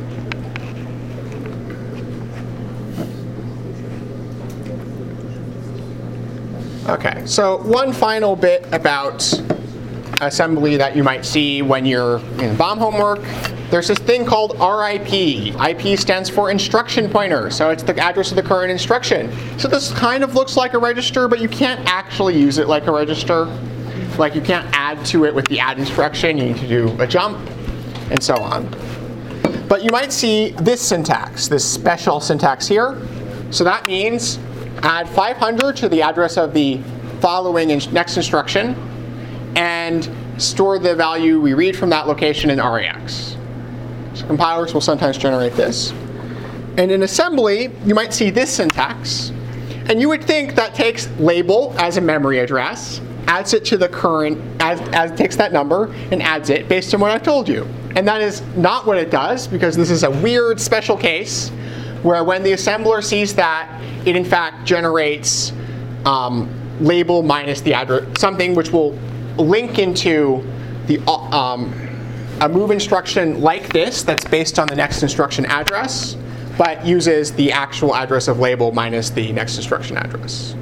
Okay, so one final bit about assembly that you might see when you're in BOM homework. There's this thing called RIP. IP stands for instruction pointer, so it's the address of the current instruction. So this kind of looks like a register, but you can't actually use it like a register. Like you can't add to it with the add instruction. You need to do a jump, and so on. But you might see this syntax, this special syntax here. So that means add 500 to the address of the following next instruction, and store the value we read from that location in RAX. So compilers will sometimes generate this. And in assembly, you might see this syntax. And you would think that takes label as a memory address, adds it to the current, takes that number, and adds it based on what I've told you. And that is not what it does, because this is a weird special case where when the assembler sees that, it in fact generates label minus the address, something which will link into the a move instruction like this that's based on the next instruction address, but uses the actual address of label minus the next instruction address.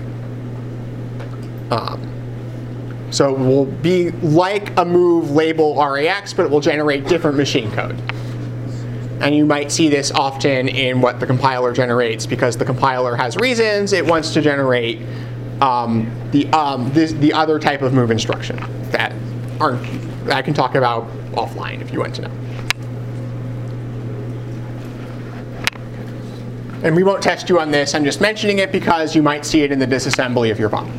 So it will be like a move label RAX, but it will generate different machine code. And you might see this often in what the compiler generates, because the compiler has reasons it wants to generate the other type of move instruction that I can talk about offline if you want to know. And we won't test you on this. I'm just mentioning it because you might see it in the disassembly of your BOM.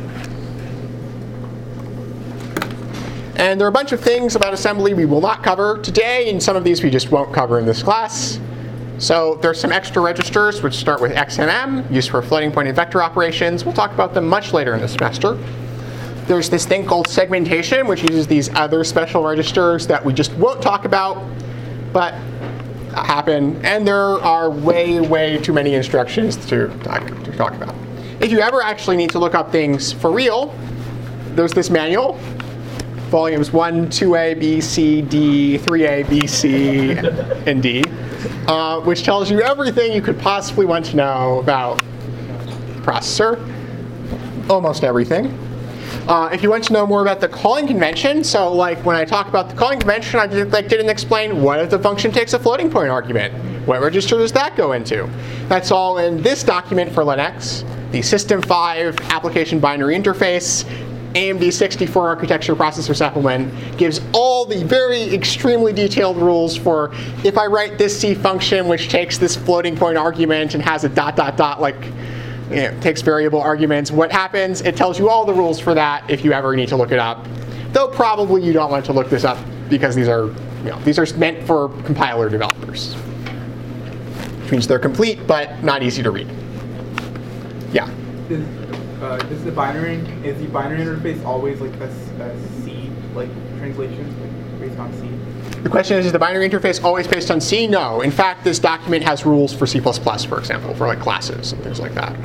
And there are a bunch of things about assembly we will not cover today, and some of these we just won't cover in this class. So there's some extra registers which start with XMM, used for floating point and vector operations. We'll talk about them much later in the semester. There's this thing called segmentation, which uses these other special registers that we just won't talk about, but happen. And there are way, way too many instructions to talk about. If you ever actually need to look up things for real, there's this manual. Volumes 1, 2A, B, C, D, 3A, B, C, and D, which tells you everything you could possibly want to know about the processor, almost everything. If you want to know more about the calling convention, so like when I talk about the calling convention, I didn't explain what if the function takes a floating point argument. What register does that go into? That's all in this document for Linux, the System 5 Application Binary Interface. AMD 64 architecture processor supplement gives all the very extremely detailed rules for if I write this C function which takes this floating point argument and has a ... like, takes variable arguments, what happens? It tells you all the rules for that if you ever need to look it up. Though probably you don't want to look this up because these are meant for compiler developers. Which means they're complete but not easy to read. Yeah. Is the binary interface always like a C like translation, like based on C? The question is the binary interface always based on C? No. In fact, this document has rules for C++, for example, for like classes and things like that.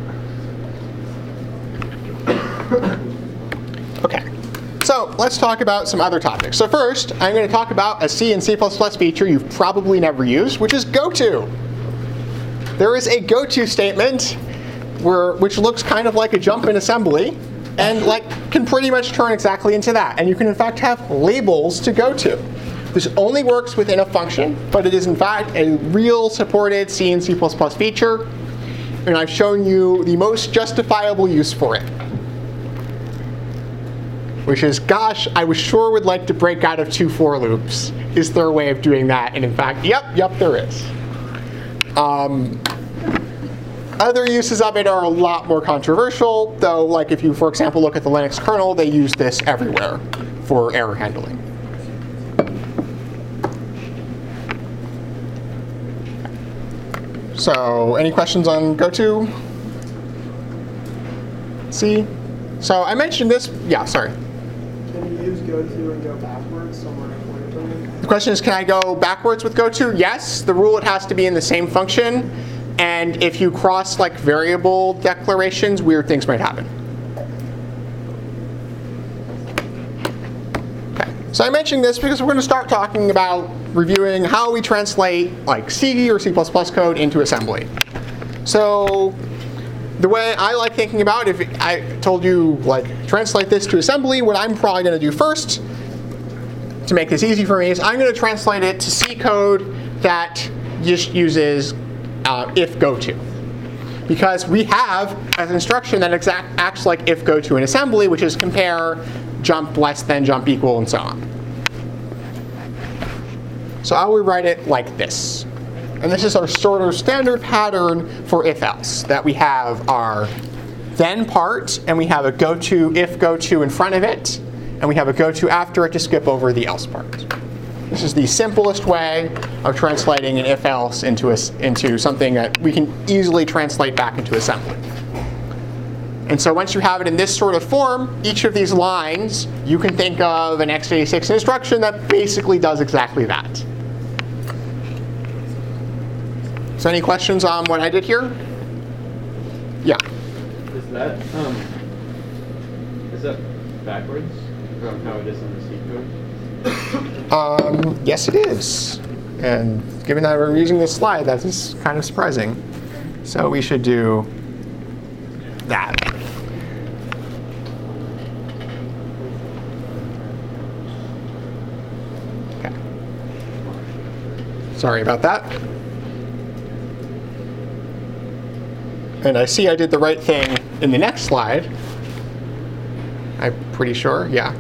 Okay. So let's talk about some other topics. So first, I'm going to talk about a C and C++ feature you've probably never used, which is goto. There is a goto statement which looks kind of like a jump in assembly, and can pretty much turn exactly into that. And you can in fact have labels to go to. This only works within a function, but it is in fact a real supported C and C++ feature, and I've shown you the most justifiable use for it. which is, gosh, I would like to break out of 2 for loops. Is there a way of doing that? And in fact, yep, there is. Other uses of it are a lot more controversial, though, like if you, for example, look at the Linux kernel, they use this everywhere for error handling. So, any questions on GoTo? C? So I mentioned this, yeah, sorry. Can you use GoTo and go backwards somewhere away from it? The question is, can I go backwards with GoTo? Yes. The rule, it has to be in the same function. And if you cross like variable declarations, weird things might happen. Okay. So I mentioned this because we're going to start talking about reviewing how we translate like C or C++ code into assembly. So the way I like thinking about it, if I told you like translate this to assembly, what I'm probably going to do first to make this easy for me is I'm going to translate it to C code that just uses if GoTo. Because we have an instruction that acts like if GoTo in assembly, which is compare, jump less than, jump equal, and so on. So I will write it like this. And this is our sort of standard pattern for if-else, that we have our then part, and we have a GoTo, if GoTo in front of it, and we have a GoTo after it to skip over the else part. This is the simplest way of translating an if-else into something that we can easily translate back into assembly. And so once you have it in this sort of form, each of these lines, you can think of an x86 instruction that basically does exactly that. So any questions on what I did here? Yeah. Is that backwards from how it is in the C code? Yes, it is. And given that we're using this slide, that is kind of surprising. So we should do that. Okay. Sorry about that. And I see I did the right thing in the next slide. I'm pretty sure, yeah.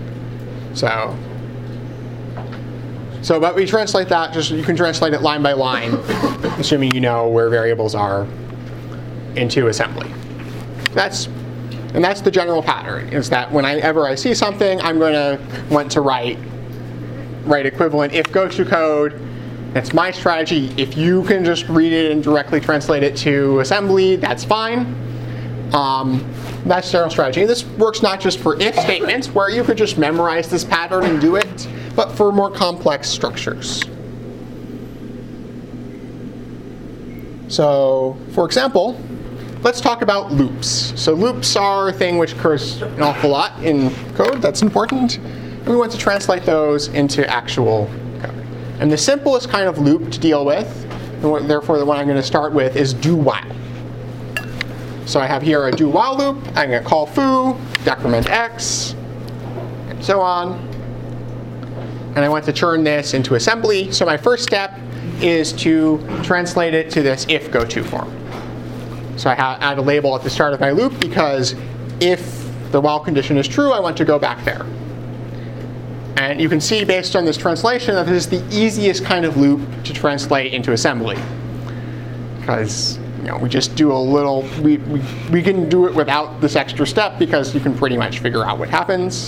But we translate that, you can translate it line by line, assuming you know where variables are, into assembly. That's the general pattern, is that whenever I see something, I'm going to want to write equivalent if GoTo code. That's my strategy. If you can just read it and directly translate it to assembly, that's fine. That's general strategy. And this works not just for if statements, where you could just memorize this pattern and do it, but for more complex structures. So, for example, let's talk about loops. So loops are a thing which occurs an awful lot in code. That's important. And we want to translate those into actual code. And the simplest kind of loop to deal with, and therefore the one I'm going to start with, is do while. So I have here a do while loop. I'm going to call foo, decrement x, and so on. And I want to turn this into assembly. So my first step is to translate it to this if GoTo form. So I add a label at the start of my loop because if the while condition is true, I want to go back there. And you can see based on this translation that this is the easiest kind of loop to translate into assembly. Because we just do a little, we can do it without this extra step because you can pretty much figure out what happens.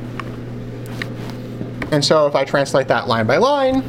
And so if I translate that line by line,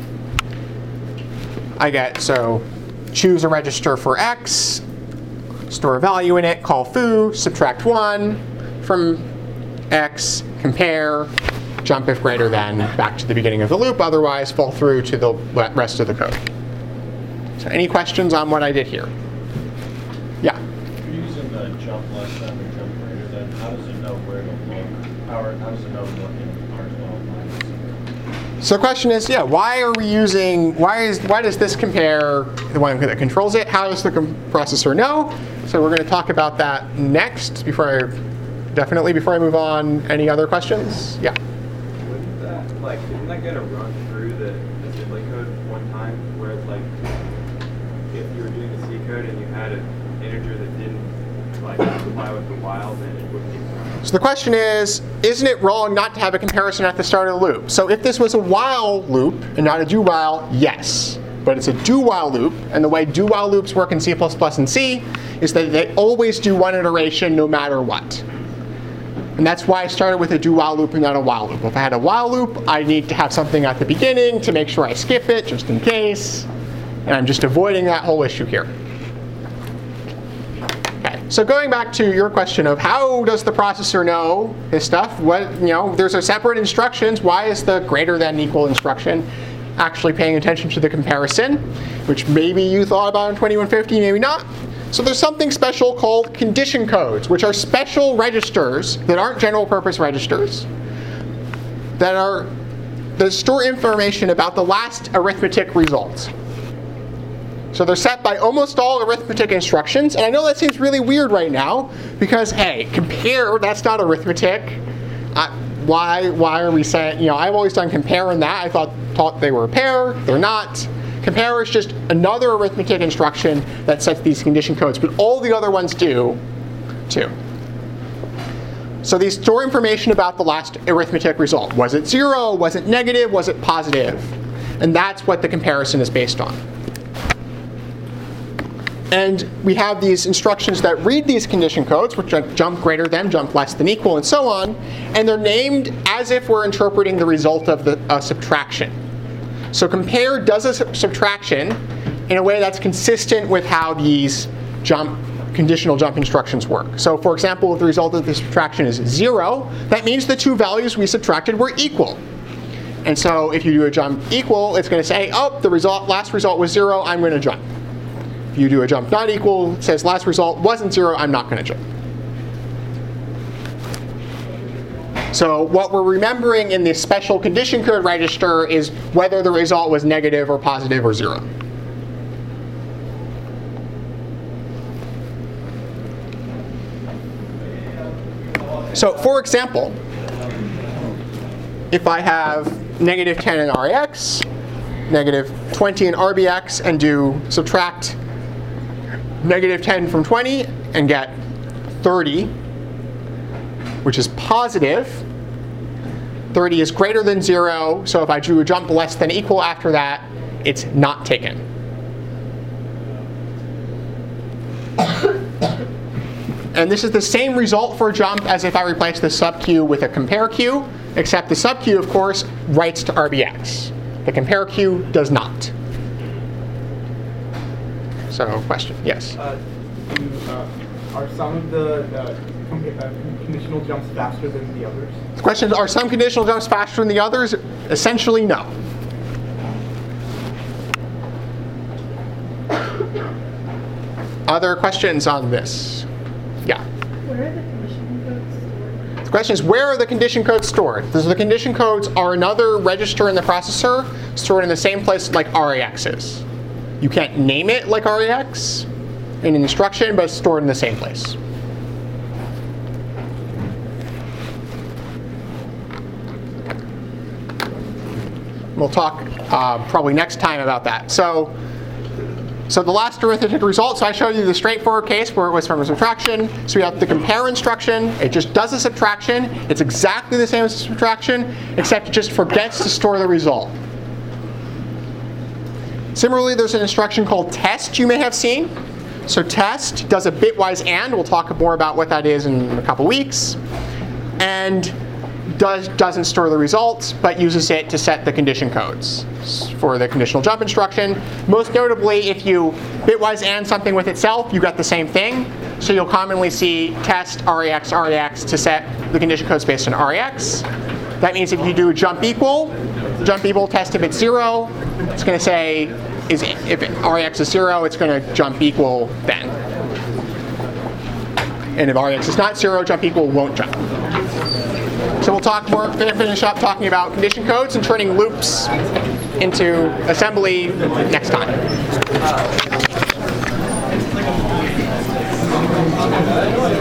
I get, so choose a register for x, store a value in it, call foo, subtract 1 from x, compare, jump if greater than, back to the beginning of the loop, otherwise fall through to the rest of the code. So any questions on what I did here? Yeah? If you're using the jump less than or jump greater than, how does it know where to look? How does it know to look in R12 lines? So the question is, why are we using, why does this compare the one that controls it? How does the processor know? So we're going to talk about that next, before I move on. Any other questions? Yeah. Didn't that get a run through the assembly code one time, where it's if you were doing the C code and you had an integer that didn't multiply with the while, then it wouldn't be correct. So the question is, isn't it wrong not to have a comparison at the start of the loop? So if this was a while loop and not a do-while, yes. But it's a do-while loop, and the way do-while loops work in C++ and C is that they always do one iteration no matter what. And that's why I started with a do-while loop and not a while loop. If I had a while loop, I need to have something at the beginning to make sure I skip it, just in case. And I'm just avoiding that whole issue here. Okay, so going back to your question of how does the processor know this stuff? There's a separate instructions. Why is the greater than equal instruction actually paying attention to the comparison, which maybe you thought about in 2150, maybe not. So there's something special called condition codes, which are special registers that aren't general purpose registers that store information about the last arithmetic result. So they're set by almost all arithmetic instructions. And I know that seems really weird right now because, hey, compare, that's not arithmetic. Why are we saying, I've always done compare and that. I thought they were a pair. They're not. Compare is just another arithmetic instruction that sets these condition codes, but all the other ones do too. So these store information about the last arithmetic result. Was it 0? Was it negative? Was it positive? And that's what the comparison is based on. And we have these instructions that read these condition codes, which are jump greater than, jump less than equal, and so on. And they're named as if we're interpreting the result of a subtraction. So compare does a subtraction in a way that's consistent with how these conditional jump instructions work. So for example, if the result of the subtraction is 0, that means the two values we subtracted were equal. And so if you do a jump equal, it's going to say, oh, the last result was 0, I'm going to jump. If you do a jump not equal, it says last result wasn't 0, I'm not going to jump. So what we're remembering in this special condition code register is whether the result was negative or positive or 0. So for example, if I have negative 10 in RAX, negative 20 in RBX, and subtract negative 10 from 20 and get 30, which is positive. 30 is greater than 0, so if I drew a jump less than equal after that, it's not taken. And this is the same result for a jump as if I replace the sub-Q with a compare Q, except the sub-Q, of course, writes to RBX. The compare Q does not. So, question? Yes? Are some of the conditional jumps faster than the others? The question is, are some conditional jumps faster than the others? Essentially, no. Other questions on this? Yeah? Where are the condition codes stored? The question is, where are the condition codes stored? So the condition codes are another register in the processor stored in the same place like RAX is. You can't name it like RAX in an instruction, but it's stored in the same place. We'll talk probably next time about that. So the last arithmetic result, so I showed you the straightforward case where it was from a subtraction. So we have the compare instruction. It just does a subtraction. It's exactly the same as a subtraction, except it just forgets to store the result. Similarly, there's an instruction called test you may have seen. So test does a bitwise AND. We'll talk more about what that is in a couple weeks. And doesn't store the results, but uses it to set the condition codes for the conditional jump instruction. Most notably, if you bitwise AND something with itself, you get the same thing. So you'll commonly see test RAX to set the condition codes based on RAX. That means if you do jump equal test if it's 0, it's going to say if RAX is 0, it's going to jump equal then. And if RAX is not 0, jump equal won't jump. So we'll talk more, finish up talking about condition codes and turning loops into assembly next time.